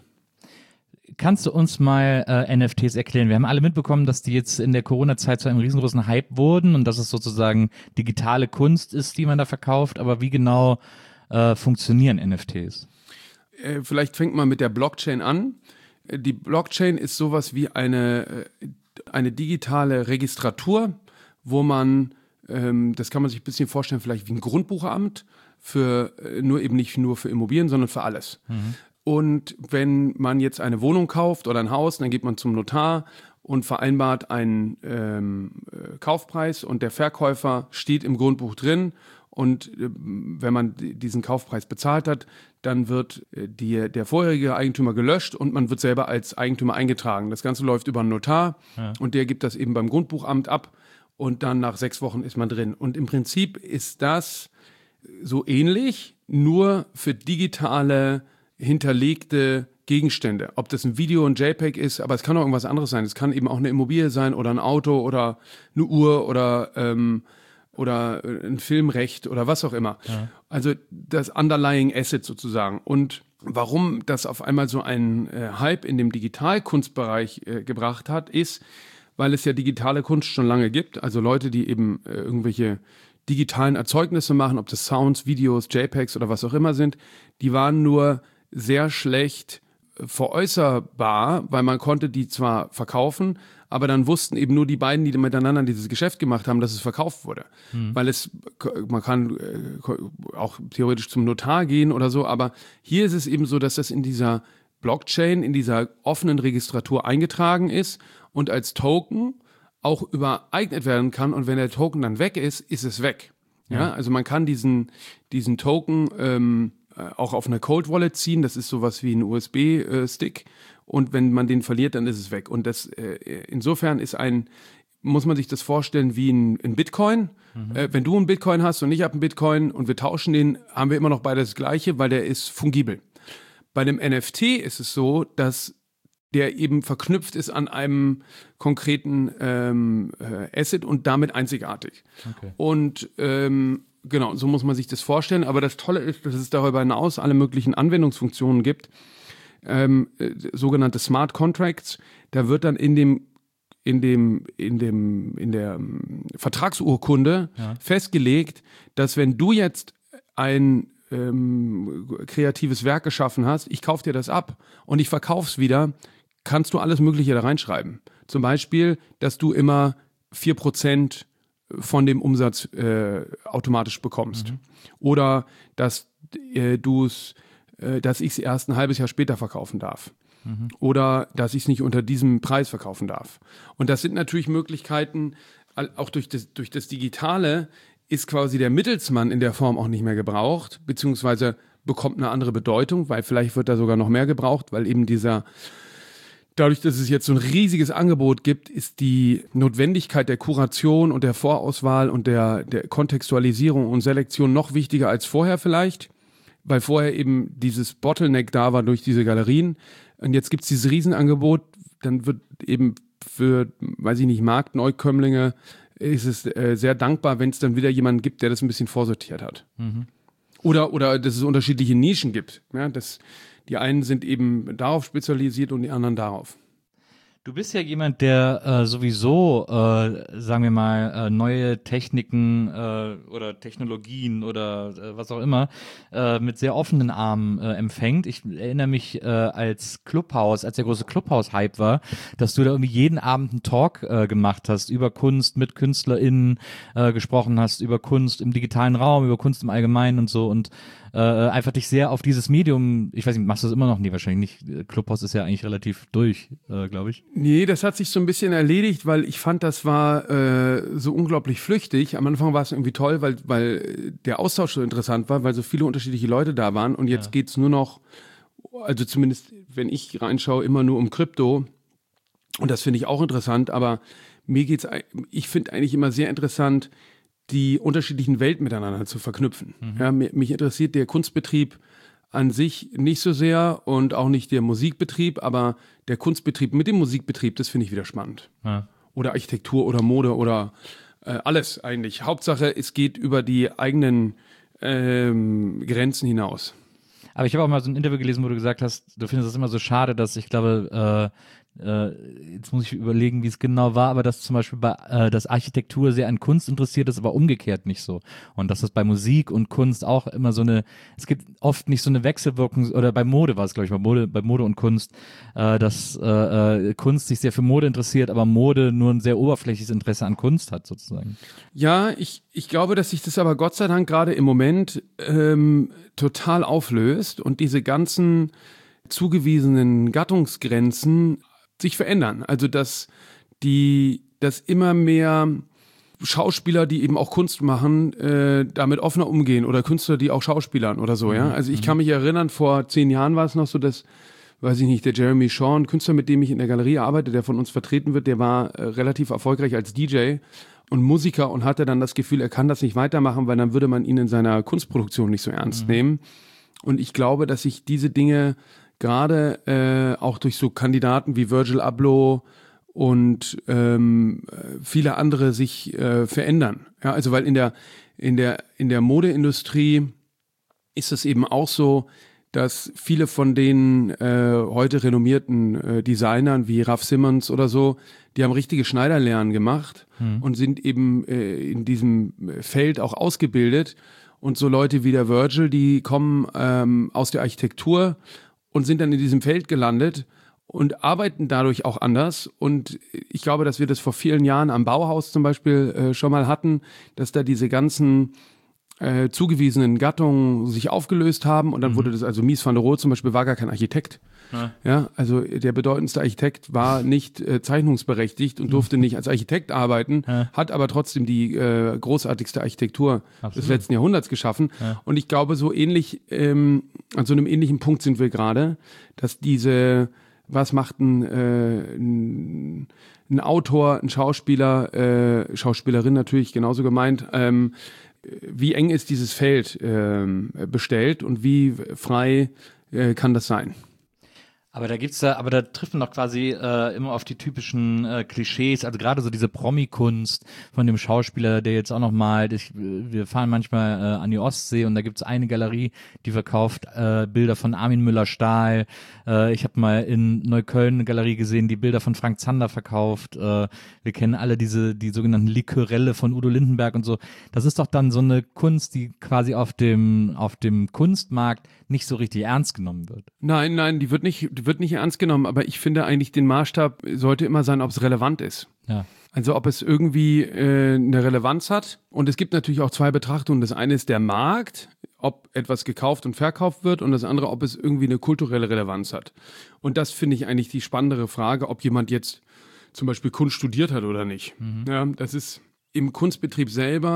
Kannst du uns mal NFTs erklären? Wir haben alle mitbekommen, dass die jetzt in der Corona-Zeit zu einem riesengroßen Hype wurden und dass es sozusagen digitale Kunst ist, die man da verkauft. Aber wie genau funktionieren NFTs? Vielleicht fängt man mit der Blockchain an. Die Blockchain ist sowas wie eine digitale Registratur, wo man, das kann man sich ein bisschen vorstellen, vielleicht wie ein Grundbuchamt, nicht nur für Immobilien, sondern für alles. Mhm. Und wenn man jetzt eine Wohnung kauft oder ein Haus, dann geht man zum Notar und vereinbart einen Kaufpreis und der Verkäufer steht im Grundbuch drin und wenn man diesen Kaufpreis bezahlt hat, dann wird der vorherige Eigentümer gelöscht und man wird selber als Eigentümer eingetragen. Das Ganze läuft über einen Notar und der gibt das eben beim Grundbuchamt ab und dann nach 6 Wochen ist man drin. Und im Prinzip ist das so ähnlich, nur für digitale hinterlegte Gegenstände. Ob das ein Video, ein JPEG ist, aber es kann auch irgendwas anderes sein. Es kann eben auch eine Immobilie sein oder ein Auto oder eine Uhr oder ein Filmrecht oder was auch immer. Ja. Also das Underlying Asset sozusagen. Und warum das auf einmal so einen Hype in dem Digitalkunstbereich gebracht hat, ist, weil es ja digitale Kunst schon lange gibt. Also Leute, die eben irgendwelche digitalen Erzeugnisse machen, ob das Sounds, Videos, JPEGs oder was auch immer sind, die waren nur sehr schlecht veräußerbar, weil man konnte die zwar verkaufen, aber dann wussten eben nur die beiden, die miteinander dieses Geschäft gemacht haben, dass es verkauft wurde. Weil man kann auch theoretisch zum Notar gehen oder so, aber hier ist es eben so, dass das in dieser Blockchain, in dieser offenen Registratur eingetragen ist und als Token auch übereignet werden kann und wenn der Token dann weg ist, ist es weg. Ja? Also man kann diesen Token auch auf eine Cold Wallet ziehen, das ist sowas wie ein USB-Stick und wenn man den verliert, dann ist es weg. Und das insofern muss man sich das vorstellen wie ein Bitcoin. Wenn du einen Bitcoin hast und ich habe einen Bitcoin und wir tauschen den, haben wir immer noch beide das Gleiche, weil der ist fungibel. Bei dem NFT ist es so, dass der eben verknüpft ist an einem konkreten Asset und damit einzigartig. Okay. Und genau, so muss man sich das vorstellen. Aber das Tolle ist, dass es darüber hinaus alle möglichen Anwendungsfunktionen gibt, sogenannte Smart Contracts. Da wird dann in der Vertragsurkunde festgelegt, dass wenn du jetzt ein kreatives Werk geschaffen hast, ich kaufe dir das ab und ich verkaufe es wieder, kannst du alles Mögliche da reinschreiben. Zum Beispiel, dass du immer 4% von dem Umsatz automatisch bekommst. Oder dass ich es erst ein halbes Jahr später verkaufen darf. Oder dass ich es nicht unter diesem Preis verkaufen darf. Und das sind natürlich Möglichkeiten, auch durch das Digitale ist quasi der Mittelsmann in der Form auch nicht mehr gebraucht, beziehungsweise bekommt eine andere Bedeutung, weil vielleicht wird da sogar noch mehr gebraucht, weil eben dadurch, dass es jetzt so ein riesiges Angebot gibt, ist die Notwendigkeit der Kuration und der Vorauswahl und der Kontextualisierung und Selektion noch wichtiger als vorher vielleicht, weil vorher eben dieses Bottleneck da war durch diese Galerien. Und jetzt gibt es dieses Riesenangebot, dann wird eben für, weiß ich nicht, Marktneukömmlinge ist es sehr dankbar, wenn es dann wieder jemanden gibt, der das ein bisschen vorsortiert hat. Mhm. Oder dass es unterschiedliche Nischen gibt. Ja, die einen sind eben darauf spezialisiert und die anderen darauf. Du bist ja jemand, der sowieso, sagen wir mal, neue Techniken oder Technologien oder was auch immer mit sehr offenen Armen empfängt. Ich erinnere mich als der große Clubhouse-Hype war, dass du da irgendwie jeden Abend einen Talk gemacht hast über Kunst, mit KünstlerInnen gesprochen hast, über Kunst im digitalen Raum, über Kunst im Allgemeinen und so und einfach dich sehr auf dieses Medium, ich weiß nicht, machst du das immer noch? Nee, wahrscheinlich nicht. Clubhouse ist ja eigentlich relativ durch, glaube ich. Nee, das hat sich so ein bisschen erledigt, weil ich fand, das war so unglaublich flüchtig. Am Anfang war es irgendwie toll, weil der Austausch so interessant war, weil so viele unterschiedliche Leute da waren und jetzt geht's nur noch, also zumindest wenn ich reinschaue, immer nur um Krypto und das finde ich auch interessant, aber ich finde eigentlich immer sehr interessant, die unterschiedlichen Welten miteinander zu verknüpfen. Mhm. Ja, mich interessiert der Kunstbetrieb an sich nicht so sehr und auch nicht der Musikbetrieb, aber der Kunstbetrieb mit dem Musikbetrieb, das finde ich wieder spannend. Ja. Oder Architektur oder Mode oder alles eigentlich. Hauptsache, es geht über die eigenen Grenzen hinaus. Aber ich habe auch mal so ein Interview gelesen, wo du gesagt hast, du findest es immer so schade, dass ich glaube, jetzt muss ich überlegen, wie es genau war, aber dass zum Beispiel dass Architektur sehr an Kunst interessiert ist, aber umgekehrt nicht so. Und dass das bei Musik und Kunst auch immer es gibt oft nicht so eine Wechselwirkung, oder bei Mode war es, glaube ich, bei Mode und Kunst, dass Kunst sich sehr für Mode interessiert, aber Mode nur ein sehr oberflächliches Interesse an Kunst hat, sozusagen. Ja, ich glaube, dass sich das aber Gott sei Dank gerade im Moment total auflöst und diese ganzen zugewiesenen Gattungsgrenzen sich verändern. Also dass immer mehr Schauspieler, die eben auch Kunst machen, damit offener umgehen oder Künstler, die auch Schauspielern oder so, ja. Also ich kann mich erinnern, vor 10 Jahren war es noch so, dass, weiß ich nicht, der Jeremy Shaw, ein Künstler, mit dem ich in der Galerie arbeite, der von uns vertreten wird, der war relativ erfolgreich als DJ und Musiker und hatte dann das Gefühl, er kann das nicht weitermachen, weil dann würde man ihn in seiner Kunstproduktion nicht so ernst nehmen. Und ich glaube, dass sich diese Dinge gerade auch durch so Kandidaten wie Virgil Abloh und viele andere sich verändern. Ja, also weil in der Modeindustrie ist es eben auch so, dass viele von den heute renommierten Designern wie Raf Simons oder so, die haben richtige Schneiderlehren gemacht und sind eben in diesem Feld auch ausgebildet. Und so Leute wie der Virgil, die kommen aus der Architektur und sind dann in diesem Feld gelandet und arbeiten dadurch auch anders. Und ich glaube, dass wir das vor vielen Jahren am Bauhaus zum Beispiel schon mal hatten, dass da diese ganzen zugewiesenen Gattungen sich aufgelöst haben und dann wurde das, also Mies van der Rohe zum Beispiel war gar kein Architekt. Ja, also der bedeutendste Architekt war nicht zeichnungsberechtigt und durfte nicht als Architekt arbeiten, hat aber trotzdem die großartigste Architektur des letzten Jahrhunderts geschaffen. Und ich glaube, so ähnlich, an so einem ähnlichen Punkt sind wir gerade, dass was macht ein Autor, ein Schauspieler, Schauspielerin natürlich genauso gemeint, wie eng ist dieses Feld bestellt und wie frei kann das sein? Aber da trifft man doch quasi immer auf die typischen Klischees, also gerade so diese Promi-Kunst von dem Schauspieler, der jetzt auch noch malt. Wir fahren manchmal an die Ostsee und da gibt's eine Galerie, die verkauft Bilder von Armin Müller-Stahl. Ich habe mal in Neukölln eine Galerie gesehen, die Bilder von Frank Zander verkauft. Wir kennen alle die sogenannten Likörelle von Udo Lindenberg und so. Das ist doch dann so eine Kunst, die quasi auf dem Kunstmarkt nicht so richtig ernst genommen wird. Nein, die wird nicht ernst genommen, aber ich finde eigentlich, den Maßstab sollte immer sein, ob es relevant ist. Ja. Also ob es irgendwie eine Relevanz hat. Und es gibt natürlich auch 2 Betrachtungen. Das eine ist der Markt, ob etwas gekauft und verkauft wird, und das andere, ob es irgendwie eine kulturelle Relevanz hat. Und das finde ich eigentlich die spannendere Frage, ob jemand jetzt zum Beispiel Kunst studiert hat oder nicht. Ja, das ist im Kunstbetrieb selber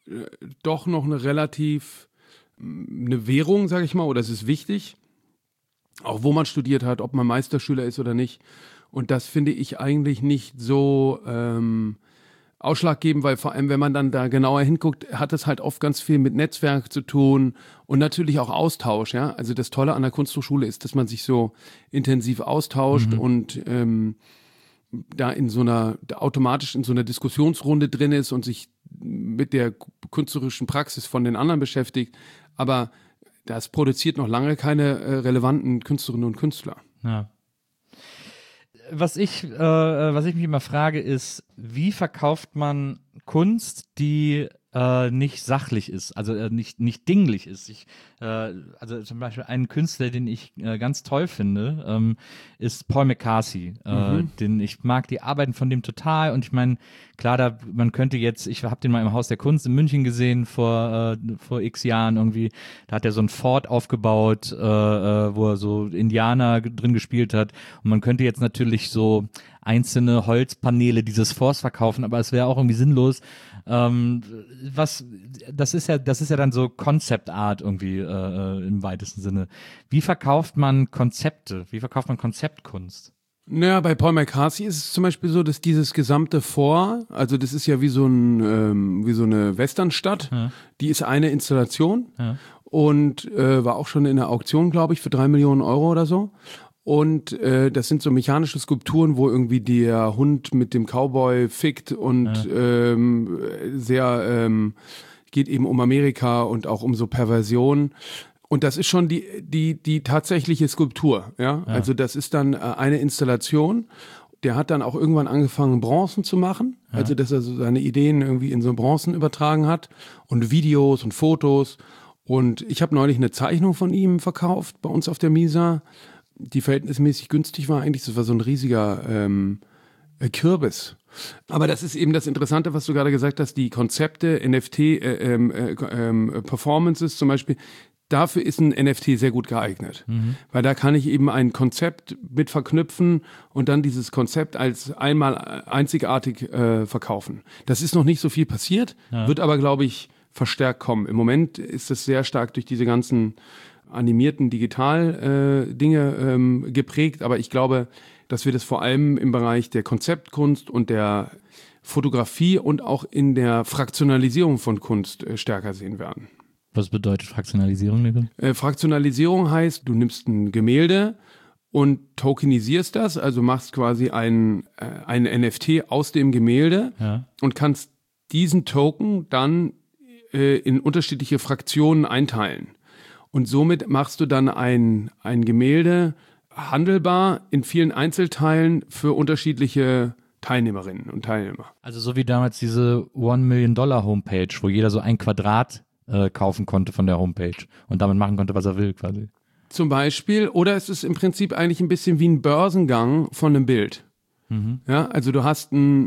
doch noch eine Währung, sage ich mal, oder es ist wichtig, auch wo man studiert hat, ob man Meisterschüler ist oder nicht. Und das finde ich eigentlich nicht so ausschlaggebend, weil vor allem, wenn man dann da genauer hinguckt, hat es halt oft ganz viel mit Netzwerk zu tun und natürlich auch Austausch. Ja? Also das Tolle an der Kunsthochschule ist, dass man sich so intensiv austauscht und da automatisch in so einer Diskussionsrunde drin ist und sich mit der künstlerischen Praxis von den anderen beschäftigt. Aber das produziert noch lange keine relevanten Künstlerinnen und Künstler. Ja. Was ich mich immer frage, ist, wie verkauft man Kunst, die nicht sachlich ist, also nicht dinglich ist. Also zum Beispiel einen Künstler, den ich ganz toll finde, ist Paul McCarthy. Ich mag die Arbeiten von dem total und ich meine, klar, man könnte jetzt, ich habe den mal im Haus der Kunst in München gesehen vor x Jahren irgendwie, da hat er so ein Fort aufgebaut, wo er so Indianer drin gespielt hat und man könnte jetzt natürlich so einzelne Holzpaneele dieses Forts verkaufen, aber es wäre auch irgendwie sinnlos. Das ist ja dann so Concept Art irgendwie im weitesten Sinne. Wie verkauft man Konzepte? Wie verkauft man Konzeptkunst? Naja, bei Paul McCarthy ist es zum Beispiel so, dass dieses gesamte Fort, also das ist ja wie so eine Westernstadt, die ist eine Installation und war auch schon in der Auktion, glaube ich, für 3 Millionen Euro oder so. Und das sind so mechanische Skulpturen, wo irgendwie der Hund mit dem Cowboy fickt und geht eben um Amerika und auch um so Perversion. Und das ist schon die tatsächliche Skulptur. Ja? Also das ist dann eine Installation. Der hat dann auch irgendwann angefangen, Bronzen zu machen. Also dass er so seine Ideen irgendwie in so Bronzen übertragen hat und Videos und Fotos. Und ich habe neulich eine Zeichnung von ihm verkauft bei uns auf der Misa, die verhältnismäßig günstig war eigentlich. Das war so ein riesiger Kürbis. Aber das ist eben das Interessante, was du gerade gesagt hast, die Konzepte, NFT, Performances zum Beispiel, dafür ist ein NFT sehr gut geeignet. Weil da kann ich eben ein Konzept mit verknüpfen und dann dieses Konzept als einmal einzigartig verkaufen. Das ist noch nicht so viel passiert, wird aber, glaube ich, verstärkt kommen. Im Moment ist es sehr stark durch diese ganzen animierten Digital-Dinge geprägt, aber ich glaube, dass wir das vor allem im Bereich der Konzeptkunst und der Fotografie und auch in der Fraktionalisierung von Kunst stärker sehen werden. Was bedeutet Fraktionalisierung, Nico? Fraktionalisierung heißt, du nimmst ein Gemälde und tokenisierst das, also machst quasi ein NFT aus dem Gemälde und kannst diesen Token dann in unterschiedliche Fraktionen einteilen. Und somit machst du dann ein Gemälde handelbar in vielen Einzelteilen für unterschiedliche Teilnehmerinnen und Teilnehmer. Also so wie damals diese $1 Million Homepage, wo jeder so ein Quadrat kaufen konnte von der Homepage und damit machen konnte, was er will quasi. Zum Beispiel, oder es ist im Prinzip eigentlich ein bisschen wie ein Börsengang von einem Bild. Ja, also du hast ein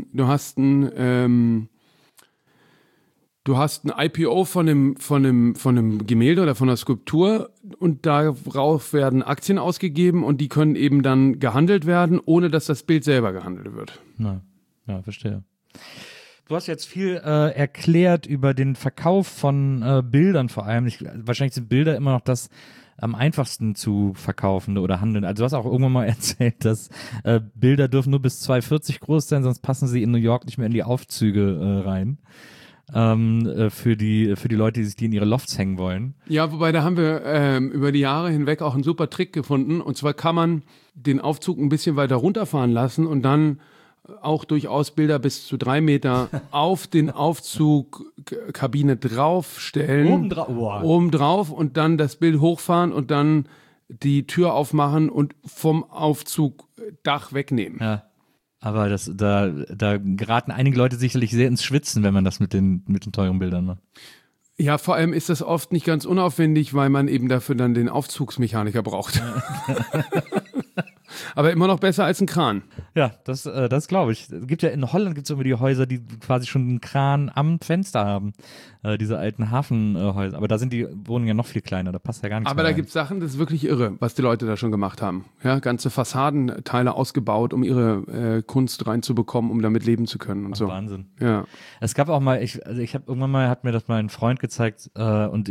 IPO von einem Gemälde oder von einer Skulptur und darauf werden Aktien ausgegeben und die können eben dann gehandelt werden, ohne dass das Bild selber gehandelt wird. Ja, verstehe. Du hast jetzt viel erklärt über den Verkauf von Bildern vor allem. Wahrscheinlich sind Bilder immer noch das am einfachsten zu verkaufende oder handeln. Also du hast auch irgendwann mal erzählt, dass Bilder dürfen nur bis 2,40 groß sein, sonst passen sie in New York nicht mehr in die Aufzüge rein. Für die Leute, die sich die in ihre Lofts hängen wollen. Ja, wobei da haben wir über die Jahre hinweg auch einen super Trick gefunden. Und zwar kann man den Aufzug ein bisschen weiter runterfahren lassen und dann auch durchaus Bilder bis zu 3 Meter auf den Aufzugkabine draufstellen. Oben drauf und dann das Bild hochfahren und dann die Tür aufmachen und vom Aufzugdach wegnehmen. Ja. Aber da geraten einige Leute sicherlich sehr ins Schwitzen, wenn man das mit den teuren Bildern macht. Ja, vor allem ist das oft nicht ganz unaufwendig, weil man eben dafür dann den Aufzugsmechaniker braucht. Aber immer noch besser als ein Kran. Ja, das glaube ich. Es gibt ja in Holland gibt's immer die Häuser, die quasi schon einen Kran am Fenster haben. Diese alten Hafenhäuser. Aber da sind die Wohnungen ja noch viel kleiner, da passt ja gar nichts Aber mehr da rein. gibt's Sachen, das ist wirklich irre, was die Leute da schon gemacht haben. Ja, ganze Fassadenteile ausgebaut, um ihre Kunst reinzubekommen, um damit leben zu können und so. Wahnsinn. Ja. Es gab auch mal, irgendwann mal hat mir das mal ein Freund gezeigt und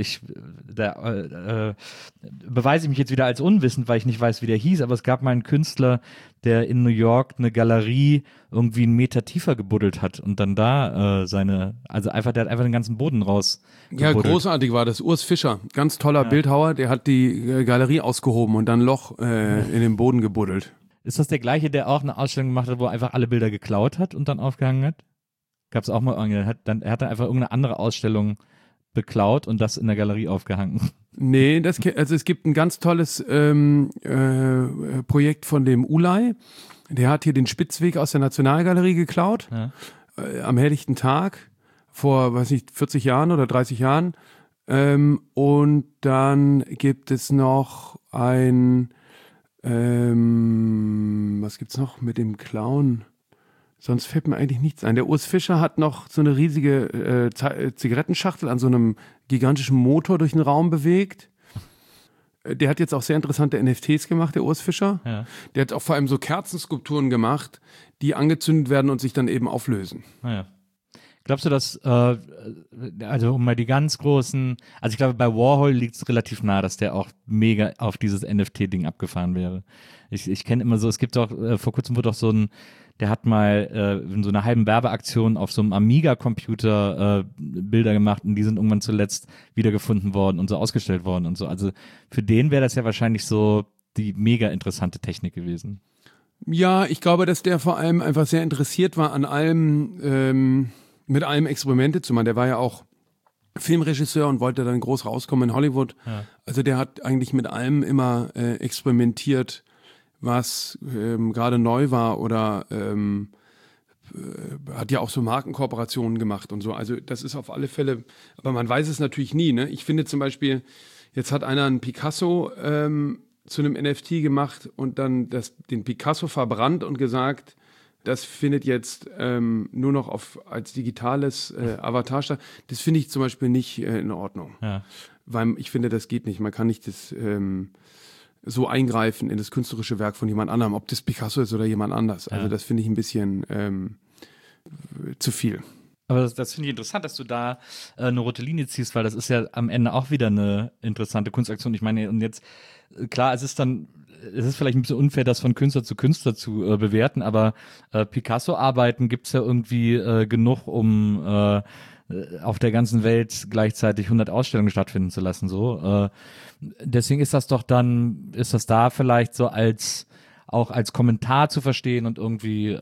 beweise ich mich jetzt wieder als unwissend, weil ich nicht weiß, wie der hieß, aber es gab mal einen Künstler, der in New York eine Galerie irgendwie 1 Meter tiefer gebuddelt hat und dann da der hat einfach den ganzen Boden raus Ja, gebuddelt. großartig war das. Urs Fischer, ganz toller Bildhauer, der hat die Galerie ausgehoben und dann ein Loch in den Boden gebuddelt. Ist das der gleiche, der auch eine Ausstellung gemacht hat, wo er einfach alle Bilder geklaut hat und dann aufgehangen hat? Gab es auch mal, er hat dann einfach irgendeine andere Ausstellung beklaut und das in der Galerie aufgehangen. Nee, also es gibt ein ganz tolles Projekt von dem Ulay. Der hat hier den Spitzweg aus der Nationalgalerie geklaut. Ja. Am helllichten Tag vor, 40 Jahren oder 30 Jahren. Und dann gibt es noch was gibt's noch mit dem Clown? Sonst fällt mir eigentlich nichts ein. Der Urs Fischer hat noch so eine riesige Zigarettenschachtel an so einem gigantischen Motor durch den Raum bewegt. Der hat jetzt auch sehr interessante NFTs gemacht, der Urs Fischer. Ja. Der hat auch vor allem so Kerzenskulpturen gemacht, die angezündet werden und sich dann eben auflösen. Naja. Glaubst du, dass, also um mal die ganz großen, also ich glaube, bei Warhol liegt es relativ nah, dass der auch mega auf dieses NFT-Ding abgefahren wäre. Ich kenne immer so, es gibt auch, vor kurzem wurde auch der hat mal in so einer halben Werbeaktion auf so einem Amiga-Computer Bilder gemacht und die sind irgendwann zuletzt wiedergefunden worden und so ausgestellt worden und so. Also für den wäre das ja wahrscheinlich so die mega interessante Technik gewesen. Ja, ich glaube, dass der vor allem einfach sehr interessiert war an allem, mit allem Experimente zu machen. Der war ja auch Filmregisseur und wollte dann groß rauskommen in Hollywood. Ja. Also der hat eigentlich mit allem immer experimentiert, was gerade neu war oder hat ja auch so Markenkooperationen gemacht und so. Also das ist auf alle Fälle, aber man weiß es natürlich nie. Ne? Ich finde zum Beispiel, jetzt hat einer einen Picasso zu einem NFT gemacht und dann den Picasso verbrannt und gesagt, das findet jetzt nur noch als digitales Avatar statt. Das finde ich zum Beispiel nicht in Ordnung. Ja. Weil ich finde, das geht nicht. Man kann nicht das so eingreifen in das künstlerische Werk von jemand anderem, ob das Picasso ist oder jemand anders. Also das finde ich ein bisschen zu viel. Aber das finde ich interessant, dass du da eine rote Linie ziehst, weil das ist ja am Ende auch wieder eine interessante Kunstaktion. Ich meine, und jetzt, klar, es ist vielleicht ein bisschen unfair, das von Künstler zu Künstler zu bewerten, aber Picasso-Arbeiten gibt's ja irgendwie genug, um auf der ganzen Welt gleichzeitig 100 Ausstellungen stattfinden zu lassen. So, deswegen ist das da vielleicht so auch als Kommentar zu verstehen und irgendwie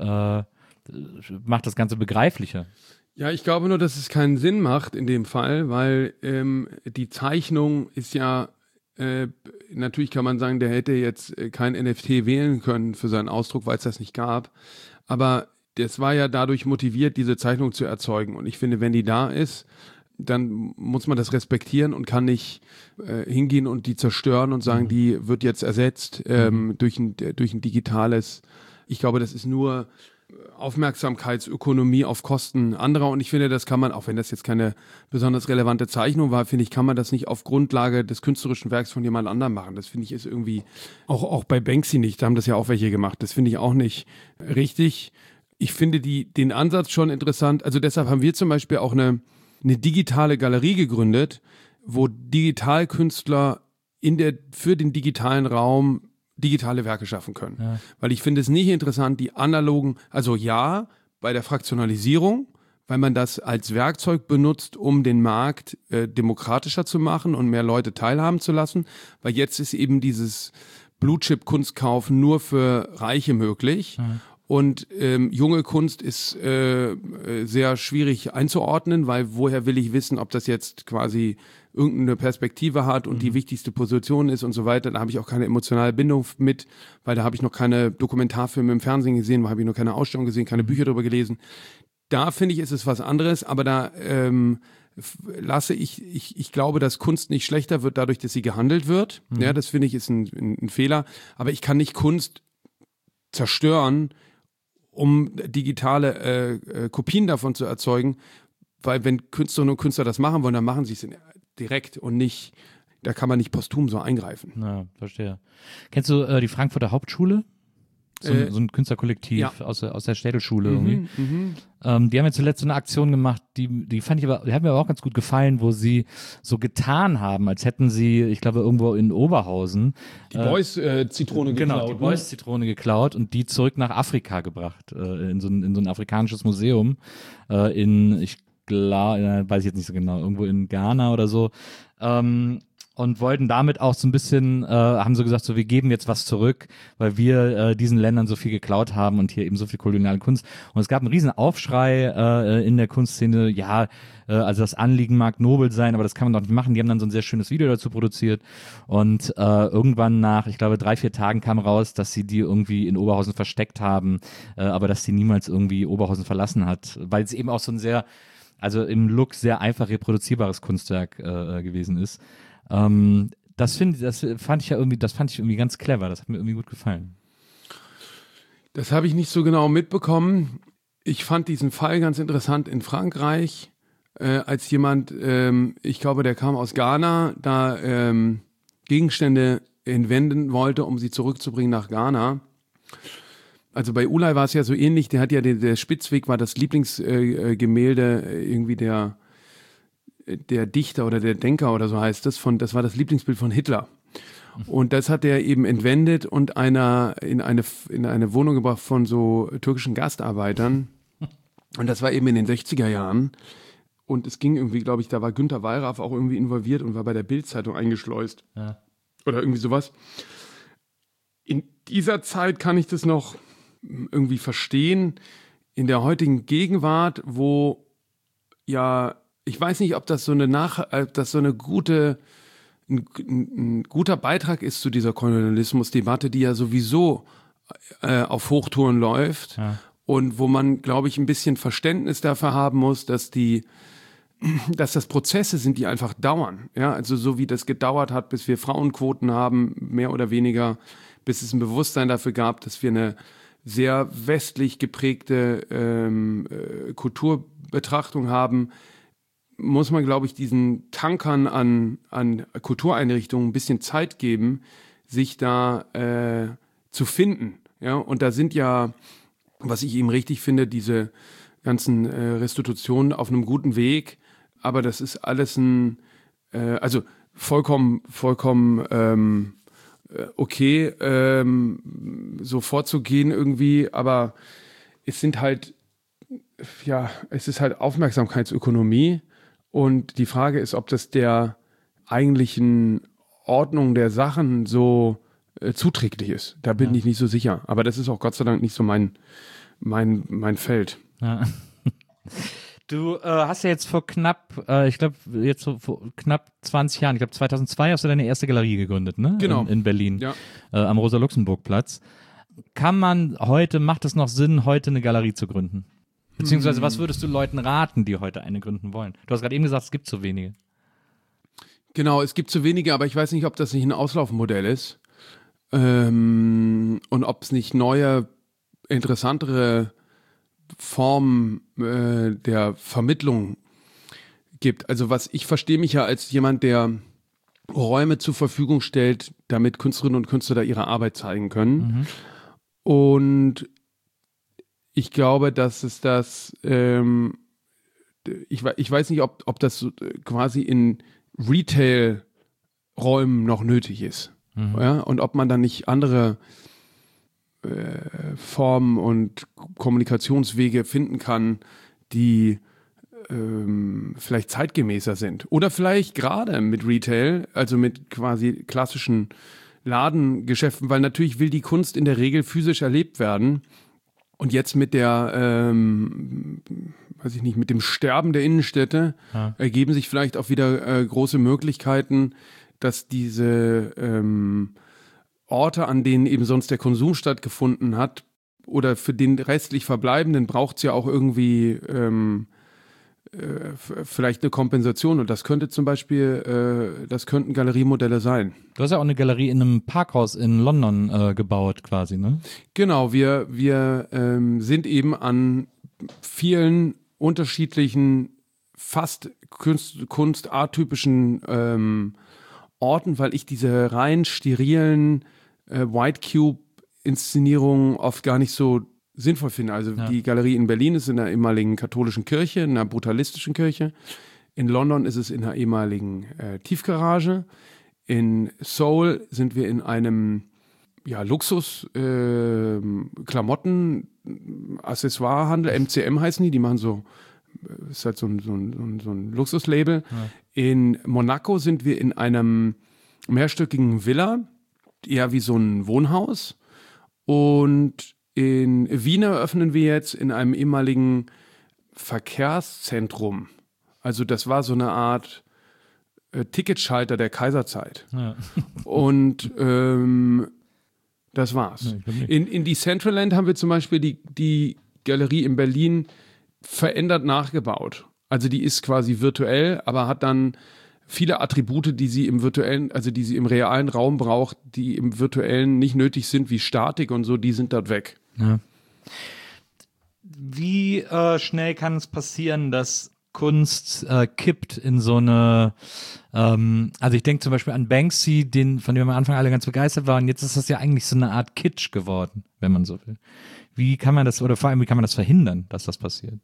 macht das Ganze begreiflicher. Ja, ich glaube nur, dass es keinen Sinn macht in dem Fall, weil die Zeichnung ist ja, natürlich kann man sagen, der hätte jetzt kein NFT wählen können für seinen Ausdruck, weil es das nicht gab, aber das war ja dadurch motiviert, diese Zeichnung zu erzeugen und ich finde, wenn die da ist, dann muss man das respektieren und kann nicht hingehen und die zerstören und sagen, die wird jetzt ersetzt durch ein digitales, ich glaube, das ist nur Aufmerksamkeitsökonomie auf Kosten anderer und ich finde, das kann man, auch wenn das jetzt keine besonders relevante Zeichnung war, finde ich, kann man das nicht auf Grundlage des künstlerischen Werks von jemand anderem machen. Das finde ich ist irgendwie, auch bei Banksy nicht, da haben das ja auch welche gemacht, das finde ich auch nicht richtig. Ich finde den Ansatz schon interessant, also deshalb haben wir zum Beispiel auch eine digitale Galerie gegründet, wo Digitalkünstler für den digitalen Raum digitale Werke schaffen können. Ja. Weil ich finde es nicht interessant, die analogen, also ja, bei der Fraktionalisierung, weil man das als Werkzeug benutzt, um den Markt demokratischer zu machen und mehr Leute teilhaben zu lassen, weil jetzt ist eben dieses Blue-Chip-Kunstkauf nur für Reiche möglich. Ja. Und junge Kunst ist sehr schwierig einzuordnen, weil woher will ich wissen, ob das jetzt quasi irgendeine Perspektive hat und die wichtigste Position ist und so weiter. Da habe ich auch keine emotionale Bindung mit, weil da habe ich noch keine Dokumentarfilme im Fernsehen gesehen, da habe ich noch keine Ausstellung gesehen, keine Bücher darüber gelesen. Da finde ich, ist es was anderes, aber da ich glaube, dass Kunst nicht schlechter wird dadurch, dass sie gehandelt wird. Ja, das finde ich ist ein Fehler. Aber ich kann nicht Kunst zerstören, um digitale Kopien davon zu erzeugen. Weil wenn Künstlerinnen und Künstler das machen wollen, dann machen sie es direkt und nicht, da kann man nicht posthum so eingreifen. Ja, verstehe. Kennst du die Frankfurter Hauptschule? So ein Künstlerkollektiv ja. aus der Städelschule irgendwie. Die haben ja zuletzt so eine Aktion gemacht, die fand ich aber, die hat mir aber auch ganz gut gefallen, wo sie so getan haben, als hätten sie, ich glaube, irgendwo in Oberhausen Die Beuys-Zitrone geklaut. Genau, die Beuys-Zitrone geklaut und die zurück nach Afrika gebracht, in so ein afrikanisches Museum, weiß ich jetzt nicht so genau, irgendwo in Ghana oder so. Und wollten damit auch so ein bisschen, haben so gesagt, so wir geben jetzt was zurück, weil wir diesen Ländern so viel geklaut haben und hier eben so viel koloniale Kunst. Und es gab einen riesen Aufschrei in der Kunstszene, also das Anliegen mag nobel sein, aber das kann man doch nicht machen. Die haben dann so ein sehr schönes Video dazu produziert und irgendwann nach, ich glaube, 3-4 Tagen kam raus, dass sie die irgendwie in Oberhausen versteckt haben, aber dass sie niemals irgendwie Oberhausen verlassen hat, weil es eben auch so ein sehr, also im Look sehr einfach reproduzierbares Kunstwerk gewesen ist. Das fand ich irgendwie ganz clever. Das hat mir irgendwie gut gefallen. Das habe ich nicht so genau mitbekommen. Ich fand diesen Fall ganz interessant in Frankreich, als jemand, ich glaube, der kam aus Ghana, da Gegenstände entwenden wollte, um sie zurückzubringen nach Ghana. Also bei Ulay war es ja so ähnlich. Der hat ja der Spitzweg war das Lieblingsgemälde irgendwie der Dichter oder der Denker oder so heißt das, das war das Lieblingsbild von Hitler. Und das hat er eben entwendet und in eine Wohnung gebracht von so türkischen Gastarbeitern. Und das war eben in den 60er Jahren. Und es ging irgendwie, glaube ich, da war Günter Wallraff auch irgendwie involviert und war bei der Bild-Zeitung eingeschleust. Ja. Oder irgendwie sowas. In dieser Zeit kann ich das noch irgendwie verstehen. In der heutigen Gegenwart, wo ja, ich weiß nicht, ob das ein guter Beitrag ist zu dieser Kolonialismusdebatte, die ja sowieso auf Hochtouren läuft und wo man, glaube ich, ein bisschen Verständnis dafür haben muss, dass das Prozesse sind, die einfach dauern. Ja, also so wie das gedauert hat, bis wir Frauenquoten haben, mehr oder weniger, bis es ein Bewusstsein dafür gab, dass wir eine sehr westlich geprägte Kulturbetrachtung haben, muss man, glaube ich, diesen Tankern an Kultureinrichtungen ein bisschen Zeit geben, sich da zu finden. Ja? Und da sind ja, was ich eben richtig finde, diese ganzen Restitutionen auf einem guten Weg. Aber das ist alles also vollkommen okay, so vorzugehen irgendwie. Aber es ist halt Aufmerksamkeitsökonomie. Und die Frage ist, ob das der eigentlichen Ordnung der Sachen so zuträglich ist. Da bin ich nicht so sicher. Aber das ist auch Gott sei Dank nicht so mein Feld. Ja. Du hast ja jetzt vor knapp 20 Jahren, ich glaube 2002 hast du deine erste Galerie gegründet, ne? Genau. In Berlin, ja. Am Rosa-Luxemburg-Platz. Macht es noch Sinn, heute eine Galerie zu gründen? Beziehungsweise, was würdest du Leuten raten, die heute eine gründen wollen? Du hast gerade eben gesagt, es gibt zu wenige. Genau, es gibt zu wenige, aber ich weiß nicht, ob das nicht ein Auslaufmodell ist. Und ob es nicht neue, interessantere Formen der Vermittlung gibt. Also ich verstehe mich ja als jemand, der Räume zur Verfügung stellt, damit Künstlerinnen und Künstler da ihre Arbeit zeigen können. Und ich glaube, dass es das, ich weiß nicht, ob das quasi in Retail-Räumen noch nötig ist. Ja? Und ob man dann nicht andere Formen und Kommunikationswege finden kann, die vielleicht zeitgemäßer sind. Oder vielleicht gerade mit Retail, also mit quasi klassischen Ladengeschäften, weil natürlich will die Kunst in der Regel physisch erlebt werden. Und jetzt mit der, mit dem Sterben der Innenstädte ergeben sich vielleicht auch wieder große Möglichkeiten, dass diese Orte, an denen eben sonst der Konsum stattgefunden hat, oder für den restlich Verbleibenden braucht es ja auch irgendwie vielleicht eine Kompensation. Und das könnte zum Beispiel, das könnten Galeriemodelle sein. Du hast ja auch eine Galerie in einem Parkhaus in London gebaut quasi, ne? Genau, wir sind eben an vielen unterschiedlichen, fast kunstarttypischen Orten, weil ich diese rein sterilen White Cube-Inszenierungen oft gar nicht so sinnvoll finde. Also die Galerie in Berlin ist in einer ehemaligen katholischen Kirche, in einer brutalistischen Kirche. In London ist es in einer ehemaligen Tiefgarage. In Seoul sind wir in einem Luxus Klamotten Accessoirehandel, MCM heißen die machen so, ist halt so ein Luxuslabel. Ja. In Monaco sind wir in einem mehrstöckigen Villa, eher wie so ein Wohnhaus. Und in Wien eröffnen wir jetzt in einem ehemaligen Verkehrszentrum. Also das war so eine Art Ticketschalter der Kaiserzeit. Ja. Und das war's. In Decentraland haben wir zum Beispiel die Galerie in Berlin verändert nachgebaut. Also die ist quasi virtuell, aber hat dann viele Attribute, die sie im virtuellen, also die sie im realen Raum braucht, die im virtuellen nicht nötig sind, wie Statik und so, die sind dort weg. Ja. Wie schnell kann es passieren, dass Kunst kippt in so eine, also ich denke zum Beispiel an Banksy, von dem wir am Anfang alle ganz begeistert waren, jetzt ist das ja eigentlich so eine Art Kitsch geworden, wenn man so will. Wie kann man das, oder vor allem, wie kann man das verhindern, dass das passiert?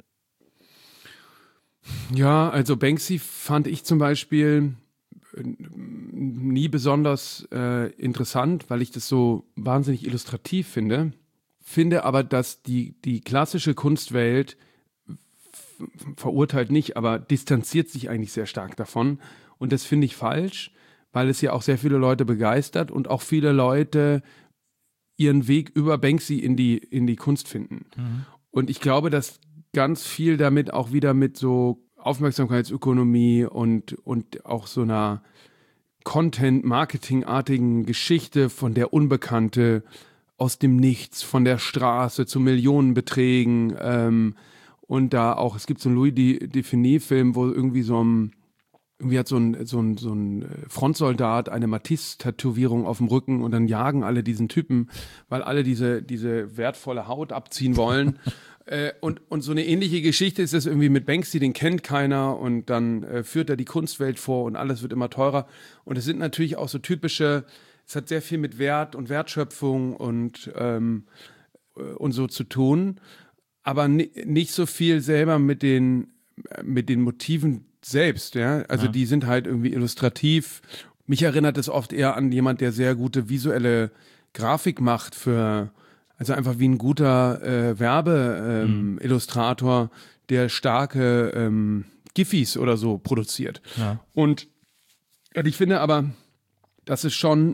Ja, also Banksy fand ich zum Beispiel nie besonders interessant, weil ich das so wahnsinnig illustrativ finde. Finde aber, dass die klassische Kunstwelt verurteilt nicht, aber distanziert sich eigentlich sehr stark davon. Und das finde ich falsch, weil es ja auch sehr viele Leute begeistert und auch viele Leute ihren Weg über Banksy in die Kunst finden. Mhm. Und ich glaube, dass ganz viel damit auch wieder mit so Aufmerksamkeitsökonomie und auch so einer Content-Marketing-artigen Geschichte von der Unbekannte aus dem Nichts, von der Straße zu Millionenbeträgen, und da auch, es gibt so einen Louis Define-Film, wo irgendwie hat so ein Frontsoldat eine Matisse-Tätowierung auf dem Rücken und dann jagen alle diesen Typen, weil alle diese wertvolle Haut abziehen wollen. Und so eine ähnliche Geschichte ist es irgendwie mit Banksy, den kennt keiner und dann führt er die Kunstwelt vor und alles wird immer teurer. Und es sind natürlich auch so typische, es hat sehr viel mit Wert und Wertschöpfung und so zu tun, aber nicht so viel selber mit den Motiven selbst, ja. Also die sind halt irgendwie illustrativ. Mich erinnert es oft eher an jemand, der sehr gute visuelle Grafik macht also einfach wie ein guter Werbeillustrator, der starke Giffys oder so produziert. Ja. Und ich finde aber, dass es schon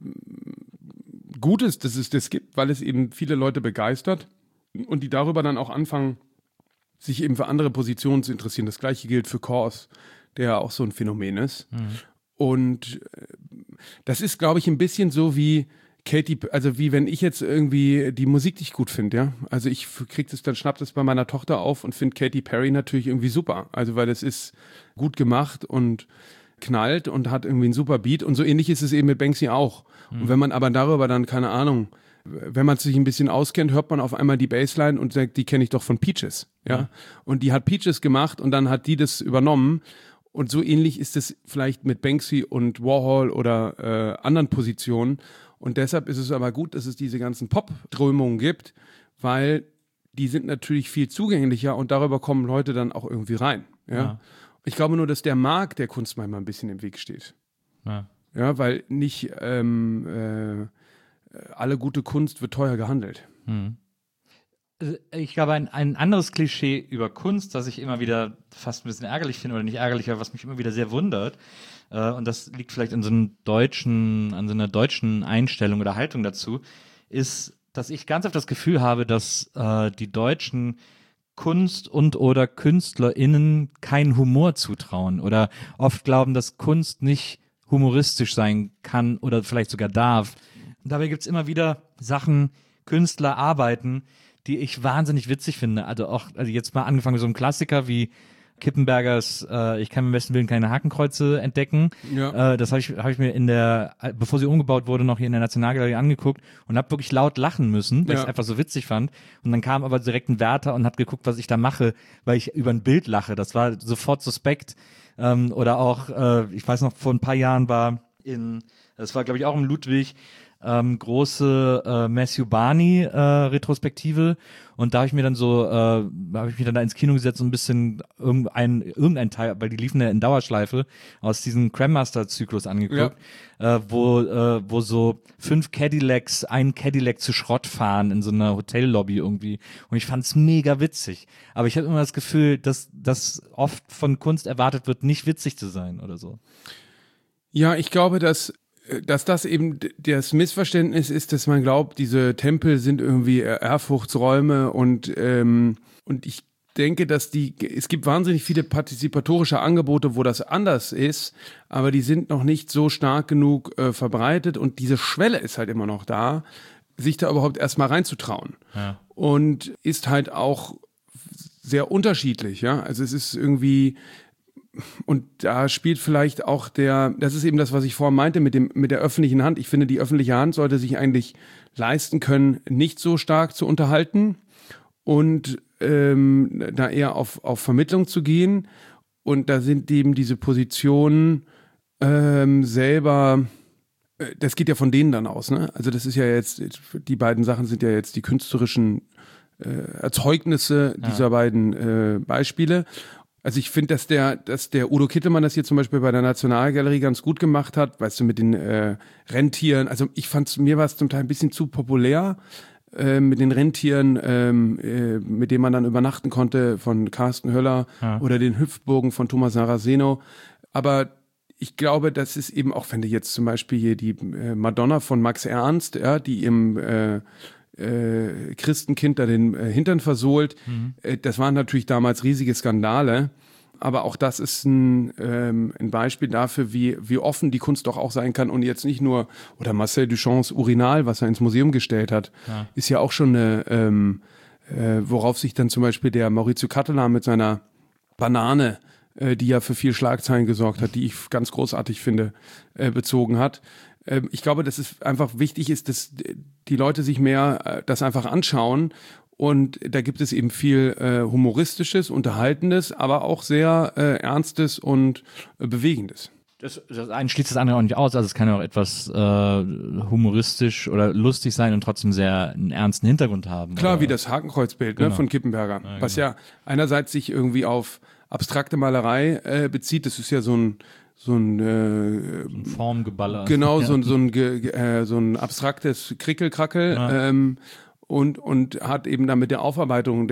gut ist, dass es das gibt, weil es eben viele Leute begeistert und die darüber dann auch anfangen, sich eben für andere Positionen zu interessieren. Das Gleiche gilt für Kors, der ja auch so ein Phänomen ist. Mhm. Und das ist, glaube ich, ein bisschen so wie also wie wenn ich jetzt irgendwie die Musik, die ich gut finde, ja. Also ich schnapp das bei meiner Tochter auf und finde Katy Perry natürlich irgendwie super. Also weil es ist gut gemacht und knallt und hat irgendwie einen super Beat und so ähnlich ist es eben mit Banksy auch. Mhm. Und wenn man aber darüber dann, keine Ahnung, wenn man sich ein bisschen auskennt, hört man auf einmal die Bassline und sagt, die kenne ich doch von Peaches, ja. Und die hat Peaches gemacht und dann hat die das übernommen. Und so ähnlich ist es vielleicht mit Banksy und Warhol oder anderen Positionen. Und deshalb ist es aber gut, dass es diese ganzen Pop-Strömungen gibt, weil die sind natürlich viel zugänglicher und darüber kommen Leute dann auch irgendwie rein. Ja? Ich glaube nur, dass der Markt der Kunst manchmal ein bisschen im Weg steht. Ja, weil nicht alle gute Kunst wird teuer gehandelt. Ich glaube, ein anderes Klischee über Kunst, das ich immer wieder fast ein bisschen ärgerlich finde oder nicht ärgerlich, aber was mich immer wieder sehr wundert, und das liegt vielleicht an so einer deutschen Einstellung oder Haltung dazu, ist, dass ich ganz oft das Gefühl habe, dass die deutschen Kunst- und oder KünstlerInnen keinen Humor zutrauen oder oft glauben, dass Kunst nicht humoristisch sein kann oder vielleicht sogar darf. Und dabei gibt es immer wieder Sachen, Künstler, Arbeiten, die ich wahnsinnig witzig finde. Also jetzt mal angefangen mit so einem Klassiker wie Kippenbergers Ich kann im besten Willen keine Hakenkreuze entdecken. Ja. Das habe ich mir bevor sie umgebaut wurde, noch hier in der Nationalgalerie angeguckt und habe wirklich laut lachen müssen, weil ich es einfach so witzig fand. Und dann kam aber direkt ein Wärter und hat geguckt, was ich da mache, weil ich über ein Bild lache. Das war sofort suspekt. Oder auch, ich weiß noch, vor ein paar Jahren das war glaube ich auch im Ludwig, große Matthew Barney Retrospektive und da habe ich mir dann da ins Kino gesetzt und ein bisschen irgendein Teil, weil die liefen ja in Dauerschleife, aus diesem Grandmaster-Zyklus angeguckt, wo so 5 Cadillacs einen Cadillac zu Schrott fahren in so einer Hotellobby irgendwie und ich fand's mega witzig, aber ich habe immer das Gefühl, dass das oft von Kunst erwartet wird, nicht witzig zu sein oder so. Ja, ich glaube, dass das eben das Missverständnis ist, dass man glaubt, diese Tempel sind irgendwie Ehrfurchtsräume und ich denke, dass es gibt wahnsinnig viele partizipatorische Angebote, wo das anders ist, aber die sind noch nicht so stark genug verbreitet und diese Schwelle ist halt immer noch da, sich da überhaupt erstmal reinzutrauen. Ja. Und ist halt auch sehr unterschiedlich, ja. Also es ist irgendwie. Und da spielt vielleicht auch das ist eben das, was ich vorhin meinte mit der öffentlichen Hand. Ich finde, die öffentliche Hand sollte sich eigentlich leisten können, nicht so stark zu unterhalten und da eher auf Vermittlung zu gehen. Und da sind eben diese Positionen selber, das geht ja von denen dann aus, ne? Also das ist ja jetzt, die beiden Sachen sind ja jetzt die künstlerischen Erzeugnisse dieser beiden Beispiele. Also ich finde, dass der Udo Kittelmann das hier zum Beispiel bei der Nationalgalerie ganz gut gemacht hat, weißt du, mit den Rentieren. Also mir war es zum Teil ein bisschen zu populär mit den Rentieren, mit denen man dann übernachten konnte, von Carsten Höller oder den Hüpfburgen von Thomas Saraceno. Aber ich glaube, das ist eben auch, wenn du jetzt zum Beispiel hier die Madonna von Max Ernst, ja, die im Christenkind da den Hintern versohlt. Das waren natürlich damals riesige Skandale, aber auch das ist ein Beispiel dafür, wie offen die Kunst doch auch sein kann und jetzt nicht nur, oder Marcel Duchamps Urinal, was er ins Museum gestellt hat, ist ja auch schon worauf sich dann zum Beispiel der Maurizio Cattelan mit seiner Banane, die ja für viel Schlagzeilen gesorgt hat, die ich ganz großartig finde, bezogen hat. Ich glaube, dass es einfach wichtig ist, dass die Leute sich mehr das einfach anschauen und da gibt es eben viel Humoristisches, Unterhaltendes, aber auch sehr Ernstes und Bewegendes. Das eine schließt das andere auch nicht aus, also es kann ja auch etwas humoristisch oder lustig sein und trotzdem sehr einen ernsten Hintergrund haben. Klar, oder? wie das Hakenkreuzbild von Kippenberger, was ja einerseits sich irgendwie auf abstrakte Malerei bezieht, das ist ja so ein Formgeballer. Genau, so ein abstraktes Krickelkrackel und hat eben dann mit der Aufarbeitung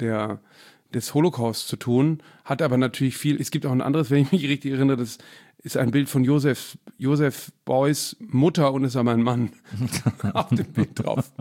des Holocaust zu tun, hat aber natürlich viel, es gibt auch ein anderes, wenn ich mich richtig erinnere, das ist ein Bild von Josef Beuys Mutter und ist aber ein Mann auf dem Bild drauf.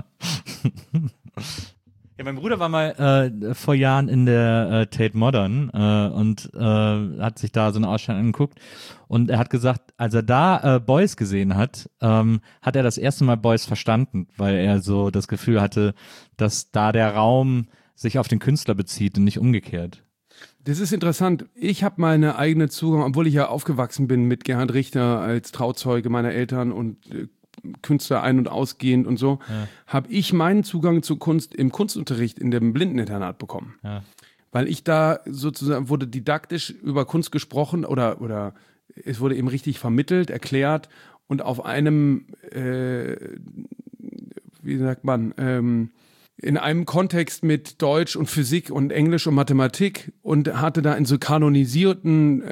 Ja, mein Bruder war mal vor Jahren in der Tate Modern und hat sich da so eine Ausstellung angeguckt und er hat gesagt, als er da Beuys gesehen hat, hat er das erste Mal Beuys verstanden, weil er so das Gefühl hatte, dass da der Raum sich auf den Künstler bezieht und nicht umgekehrt. Das ist interessant. Ich habe meine eigene Zugang, obwohl ich ja aufgewachsen bin mit Gerhard Richter als Trauzeuge meiner Eltern und Künstler ein- und ausgehend und so, habe ich meinen Zugang zu Kunst im Kunstunterricht in dem Blindeninternat bekommen. Ja. Weil ich da sozusagen wurde didaktisch über Kunst gesprochen oder es wurde eben richtig vermittelt, erklärt und auf einem, wie sagt man, in einem Kontext mit Deutsch und Physik und Englisch und Mathematik und hatte da in so kanonisierten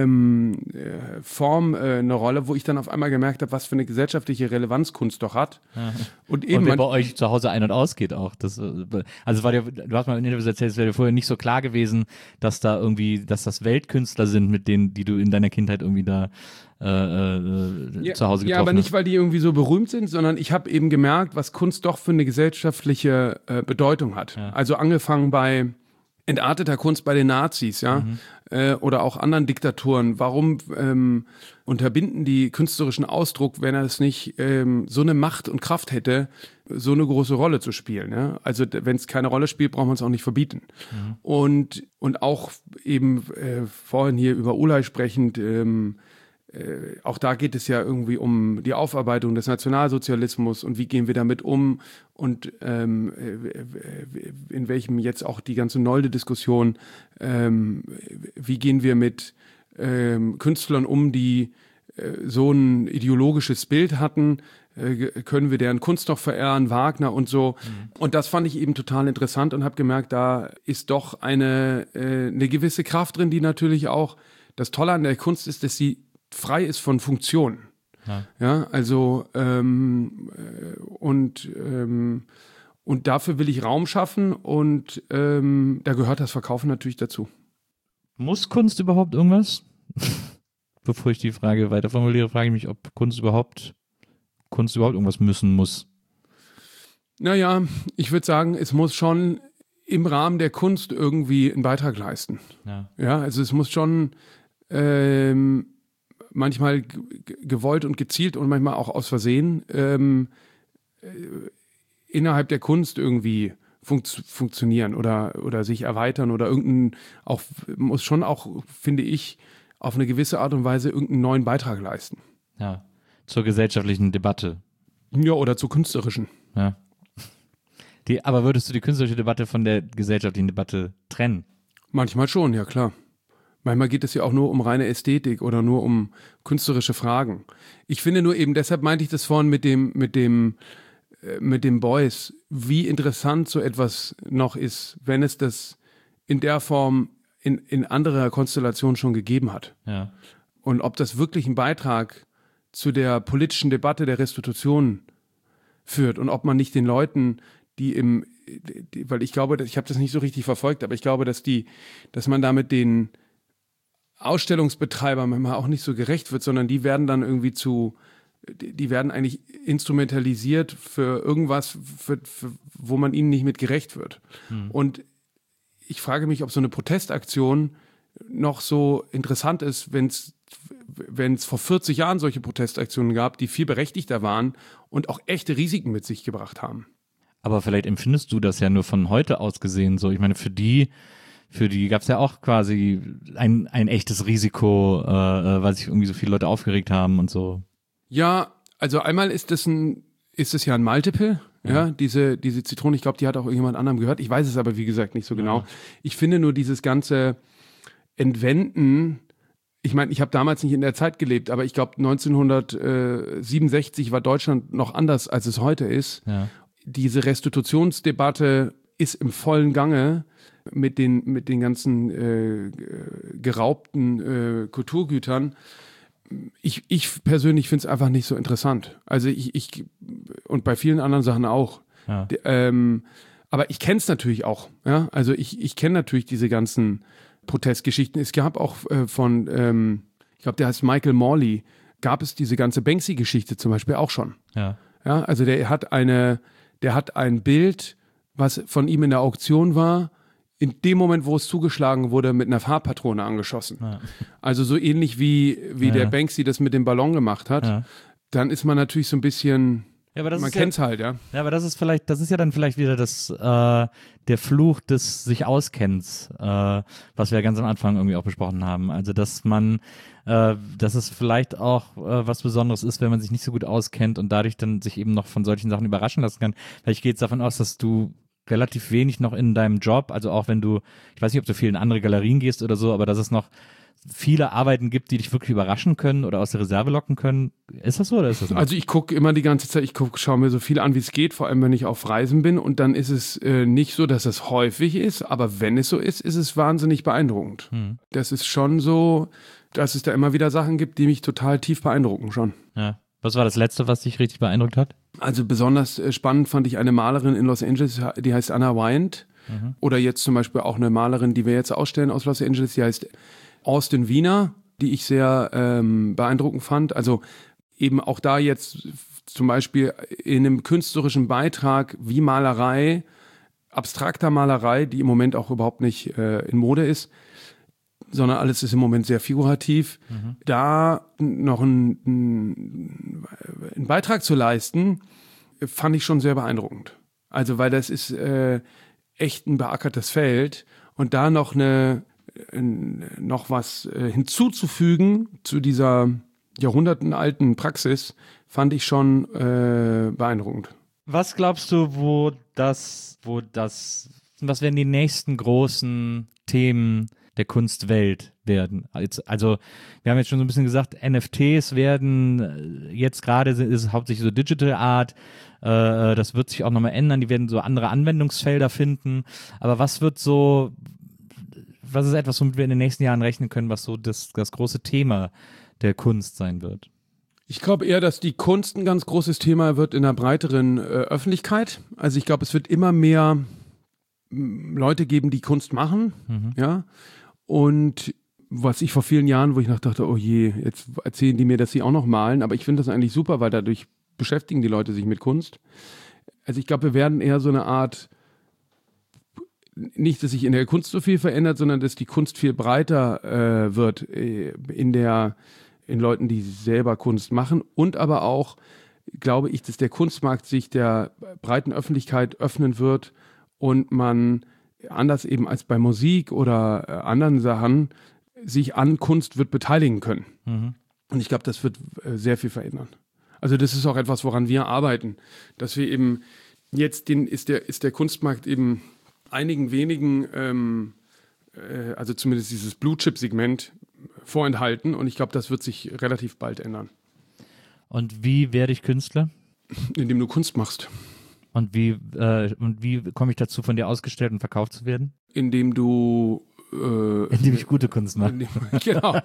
Form eine Rolle, wo ich dann auf einmal gemerkt habe, was für eine gesellschaftliche Relevanz Kunst doch hat. Ja. Und eben wer bei euch zu Hause ein- und ausgeht auch. Das, also war dir, du hast mal in Interviews erzählt, es wäre dir vorher nicht so klar gewesen, dass da irgendwie, dass das Weltkünstler sind, mit denen, die du in deiner Kindheit irgendwie da zu Hause getroffen hast. Ja, aber nicht, weil die irgendwie so berühmt sind, sondern ich habe eben gemerkt, was Kunst doch für eine gesellschaftliche Bedeutung hat. Ja. Also angefangen bei entarteter Kunst bei den Nazis, oder auch anderen Diktaturen, warum unterbinden die künstlerischen Ausdruck, wenn er es nicht so eine Macht und Kraft hätte, so eine große Rolle zu spielen. Ja? Also wenn es keine Rolle spielt, braucht man es auch nicht verbieten. Und auch eben vorhin hier über Ulay sprechend, auch da geht es ja irgendwie um die Aufarbeitung des Nationalsozialismus und wie gehen wir damit um und in welchem jetzt auch die ganze Nolde-Diskussion, wie gehen wir mit Künstlern um, die so ein ideologisches Bild hatten, können wir deren Kunst noch verehren, Wagner und so. Und das fand ich eben total interessant und habe gemerkt, da ist doch eine gewisse Kraft drin, die natürlich auch, das Tolle an der Kunst ist, dass sie frei ist von Funktionen. Ja, also und dafür will ich Raum schaffen und da gehört das Verkaufen natürlich dazu. Muss Kunst überhaupt irgendwas? Bevor ich die Frage weiter formuliere, frage ich mich, ob Kunst überhaupt irgendwas müssen muss. Naja, ich würde sagen, es muss schon im Rahmen der Kunst irgendwie einen Beitrag leisten. Ja, also es muss schon manchmal gewollt und gezielt und manchmal auch aus Versehen innerhalb der Kunst irgendwie funktionieren oder sich erweitern oder muss schon auch, finde ich, auf eine gewisse Art und Weise irgendeinen neuen Beitrag leisten. Ja, zur gesellschaftlichen Debatte. Ja, oder zur künstlerischen. Ja. Aber würdest du die künstlerische Debatte von der gesellschaftlichen Debatte trennen? Manchmal schon, ja klar. Manchmal geht es ja auch nur um reine Ästhetik oder nur um künstlerische Fragen. Ich finde nur eben, deshalb meinte ich das vorhin mit dem Beuys, wie interessant so etwas noch ist, wenn es das in der Form in anderer Konstellation schon gegeben hat. Ja. Und ob das wirklich einen Beitrag zu der politischen Debatte der Restitution führt und ob man nicht den Leuten, weil ich glaube, ich habe das nicht so richtig verfolgt, aber ich glaube, dass man damit den Ausstellungsbetreibern manchmal auch nicht so gerecht wird, sondern die werden dann irgendwie die werden eigentlich instrumentalisiert für irgendwas, wo man ihnen nicht mit gerecht wird. Und ich frage mich, ob so eine Protestaktion noch so interessant ist, wenn es vor 40 Jahren solche Protestaktionen gab, die viel berechtigter waren und auch echte Risiken mit sich gebracht haben. Aber vielleicht empfindest du das ja nur von heute aus gesehen so. Ich meine, für die gab es ja auch quasi ein echtes Risiko, weil sich irgendwie so viele Leute aufgeregt haben und so. Ja, also einmal ist es ja ein Multiple, ja, diese Zitrone, ich glaube, die hat auch irgendjemand anderem gehört. Ich weiß es aber, wie gesagt, nicht so genau. Ich finde nur dieses ganze Entwenden, ich meine, ich habe damals nicht in der Zeit gelebt, aber ich glaube, 1967 war Deutschland noch anders, als es heute ist. Ja. Diese Restitutionsdebatte ist im vollen Gange mit den ganzen geraubten Kulturgütern. Ich persönlich finde es einfach nicht so interessant. Also und bei vielen anderen Sachen auch. Ja. Aber ich kenne es natürlich auch. Ja? Also ich kenne natürlich diese ganzen Protestgeschichten. Es gab auch ich glaube, der heißt Michael Morley, gab es diese ganze Banksy-Geschichte zum Beispiel auch schon. Ja. Ja, also der hat ein Bild, was von ihm in der Auktion war, in dem Moment, wo es zugeschlagen wurde, mit einer Farbpatrone angeschossen. Ja. Also so ähnlich wie der Banksy das mit dem Ballon gemacht hat. Ja. Dann ist man natürlich so ein bisschen, man kennt's halt, ja. Ja, aber das ist ja dann vielleicht wieder der Fluch des sich Auskennens, was wir ganz am Anfang irgendwie auch besprochen haben. Also dass es vielleicht auch was Besonderes ist, wenn man sich nicht so gut auskennt und dadurch dann sich eben noch von solchen Sachen überraschen lassen kann. Vielleicht geht es davon aus, dass du relativ wenig noch in deinem Job, also auch wenn du, ich weiß nicht, ob du viel in andere Galerien gehst oder so, aber dass es noch viele Arbeiten gibt, die dich wirklich überraschen können oder aus der Reserve locken können. Ist das so oder ist das nicht? Also ich gucke immer die ganze Zeit, schaue mir so viel an, wie es geht, vor allem wenn ich auf Reisen bin und dann ist es nicht so, dass es häufig ist, aber wenn es so ist, ist es wahnsinnig beeindruckend. Das ist schon so, dass es da immer wieder Sachen gibt, die mich total tief beeindrucken schon. Ja. Was war das Letzte, was dich richtig beeindruckt hat? Also besonders spannend fand ich eine Malerin in Los Angeles, die heißt Anna Wyant. Oder jetzt zum Beispiel auch eine Malerin, die wir jetzt ausstellen aus Los Angeles, die heißt Austin Wiener, die ich sehr beeindruckend fand. Also eben auch da jetzt zum Beispiel in einem künstlerischen Beitrag wie Malerei, abstrakter Malerei, die im Moment auch überhaupt nicht in Mode ist, sondern alles ist im Moment sehr figurativ. Da noch einen Beitrag zu leisten, fand ich schon sehr beeindruckend. Also weil das ist echt ein beackertes Feld und da noch was hinzuzufügen zu dieser jahrhundertenalten Praxis, fand ich schon beeindruckend. Was glaubst du, was werden die nächsten großen Themen der Kunstwelt werden? Also, wir haben jetzt schon so ein bisschen gesagt, NFTs werden jetzt gerade, ist es hauptsächlich so Digital Art, das wird sich auch nochmal ändern, die werden so andere Anwendungsfelder finden, aber was ist etwas, womit wir in den nächsten Jahren rechnen können, was so das große Thema der Kunst sein wird? Ich glaube eher, dass die Kunst ein ganz großes Thema wird in der breiteren Öffentlichkeit. Also ich glaube, es wird immer mehr Leute geben, die Kunst machen, ja. Und was ich vor vielen Jahren, wo ich noch dachte, oh je, jetzt erzählen die mir, dass sie auch noch malen, aber ich finde das eigentlich super, weil dadurch beschäftigen die Leute sich mit Kunst. Also ich glaube, wir werden eher so eine Art, nicht, dass sich in der Kunst so viel verändert, sondern dass die Kunst viel breiter wird in Leuten, die selber Kunst machen, und aber auch, glaube ich, dass der Kunstmarkt sich der breiten Öffentlichkeit öffnen wird und man anders eben als bei Musik oder anderen Sachen sich an Kunst wird beteiligen können. Und ich glaube, das wird sehr viel verändern. Also das ist auch etwas, woran wir arbeiten, dass wir eben jetzt ist der Kunstmarkt eben einigen wenigen, also zumindest dieses Blue-Chip-Segment vorenthalten, und ich glaube, das wird sich relativ bald ändern. Und wie werde ich Künstler? Indem du Kunst machst. Und wie komme ich dazu, von dir ausgestellt und verkauft zu werden? Indem du indem ich gute Kunst mache. Genau.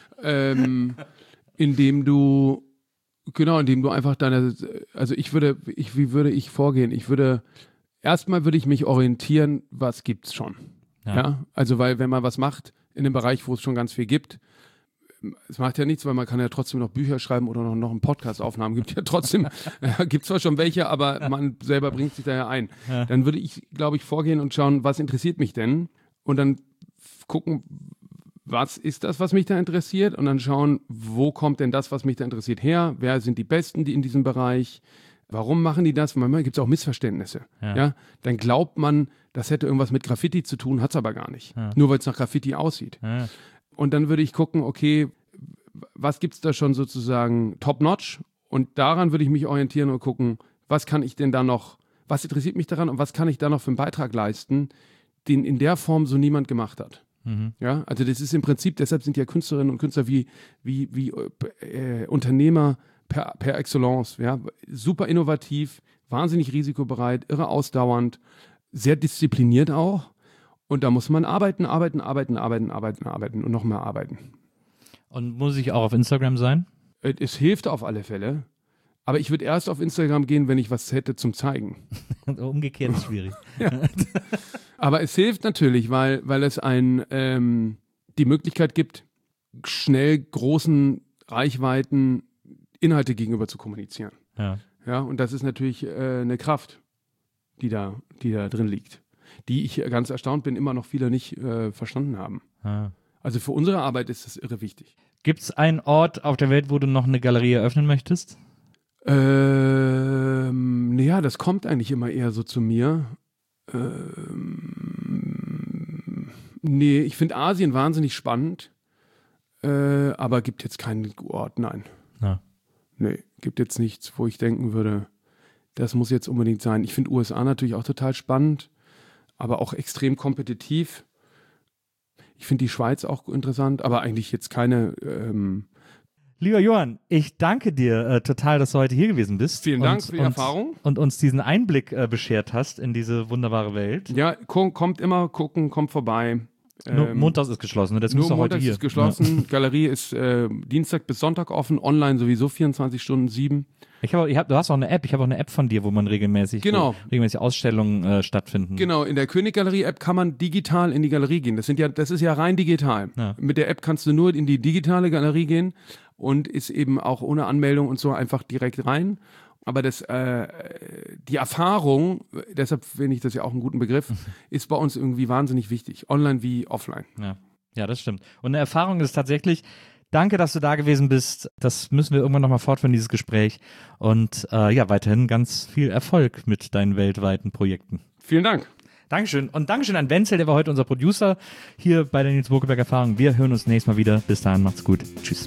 Indem du einfach wie würde ich vorgehen? Erstmal würde ich mich orientieren, was gibt's schon. Ja? Also, weil wenn man was macht in einem Bereich, wo es schon ganz viel gibt, es macht ja nichts, weil man kann ja trotzdem noch Bücher schreiben oder noch einen Podcast-Aufnahmen. Gibt ja trotzdem, gibt zwar schon welche, aber man selber bringt sich da ja ein. Ja. Dann würde ich, glaube ich, vorgehen und schauen, was interessiert mich denn? Und dann gucken, was ist das, was mich da interessiert? Und dann schauen, wo kommt denn das, was mich da interessiert, her? Wer sind die Besten, die in diesem Bereich? Warum machen die das? Manchmal gibt es auch Missverständnisse. Ja? Dann glaubt man, das hätte irgendwas mit Graffiti zu tun, hat es aber gar nicht. Ja. Nur weil es nach Graffiti aussieht. Ja. Und dann würde ich gucken, okay, was gibt es da schon sozusagen top-notch? Und daran würde ich mich orientieren und gucken, was kann ich denn da noch, was interessiert mich daran und was kann ich da noch für einen Beitrag leisten, den in der Form so niemand gemacht hat. Ja, also das ist im Prinzip, deshalb sind ja Künstlerinnen und Künstler wie Unternehmer per Excellence, ja, super innovativ, wahnsinnig risikobereit, irre ausdauernd, sehr diszipliniert auch. Und da muss man arbeiten und noch mehr arbeiten. Und muss ich auch auf Instagram sein? Es hilft auf alle Fälle. Aber ich würde erst auf Instagram gehen, wenn ich was hätte zum Zeigen. Umgekehrt ist schwierig. Ja. Aber es hilft natürlich, weil es die Möglichkeit gibt, schnell großen Reichweiten Inhalte gegenüber zu kommunizieren. Ja, und das ist natürlich eine Kraft, die da drin liegt, die ich ganz erstaunt bin, immer noch viele nicht verstanden haben. Ja. Also für unsere Arbeit ist das irre wichtig. Gibt es einen Ort auf der Welt, wo du noch eine Galerie eröffnen möchtest? Naja, das kommt eigentlich immer eher so zu mir. Nee, ich finde Asien wahnsinnig spannend, aber gibt jetzt keinen Ort, nein. Ja. Nee, gibt jetzt nichts, wo ich denken würde, das muss jetzt unbedingt sein. Ich finde USA natürlich auch total spannend, aber auch extrem kompetitiv. Ich finde die Schweiz auch interessant, aber eigentlich jetzt keine... Lieber Johann, ich danke dir total, dass du heute hier gewesen bist. Vielen Dank für die Erfahrung. Und uns diesen Einblick beschert hast in diese wunderbare Welt. Ja, kommt immer gucken, kommt vorbei. Montags ist geschlossen, das nur Montags ist geschlossen. Ja. Galerie ist Dienstag bis Sonntag offen, online sowieso 24 Stunden 7. Du hast auch eine App, ich habe auch eine App von dir, wo man regelmäßig Ausstellungen stattfinden. Genau, in der König-Galerie-App kann man digital in die Galerie gehen. Das ist ja rein digital. Ja. Mit der App kannst du nur in die digitale Galerie gehen und ist eben auch ohne Anmeldung und so einfach direkt rein. Aber die Erfahrung, deshalb finde ich das ja auch einen guten Begriff, ist bei uns irgendwie wahnsinnig wichtig, online wie offline. Ja. Ja, das stimmt. Und eine Erfahrung ist tatsächlich, danke, dass du da gewesen bist. Das müssen wir irgendwann nochmal fortführen, dieses Gespräch. Und weiterhin ganz viel Erfolg mit deinen weltweiten Projekten. Vielen Dank. Dankeschön. Und Dankeschön an Wenzel, der war heute unser Producer hier bei der Nils Bokelberg Erfahrung. Wir hören uns nächstes Mal wieder. Bis dahin, macht's gut. Tschüss.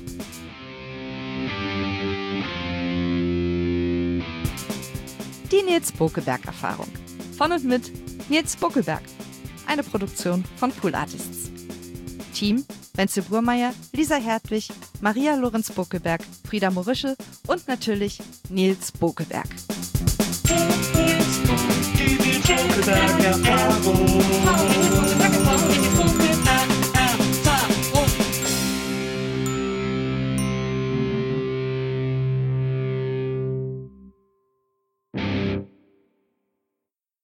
Die Nils Bokelberg Erfahrung. Von und mit Nils Bokelberg. Eine Produktion von Pool Artists. Team: Wenzel Burmeier, Lisa Hertwig, Maria Lorenz Bokelberg, Frieda Morische und natürlich Nils Bokelberg. Die Nils Bokelberg Erfahrung.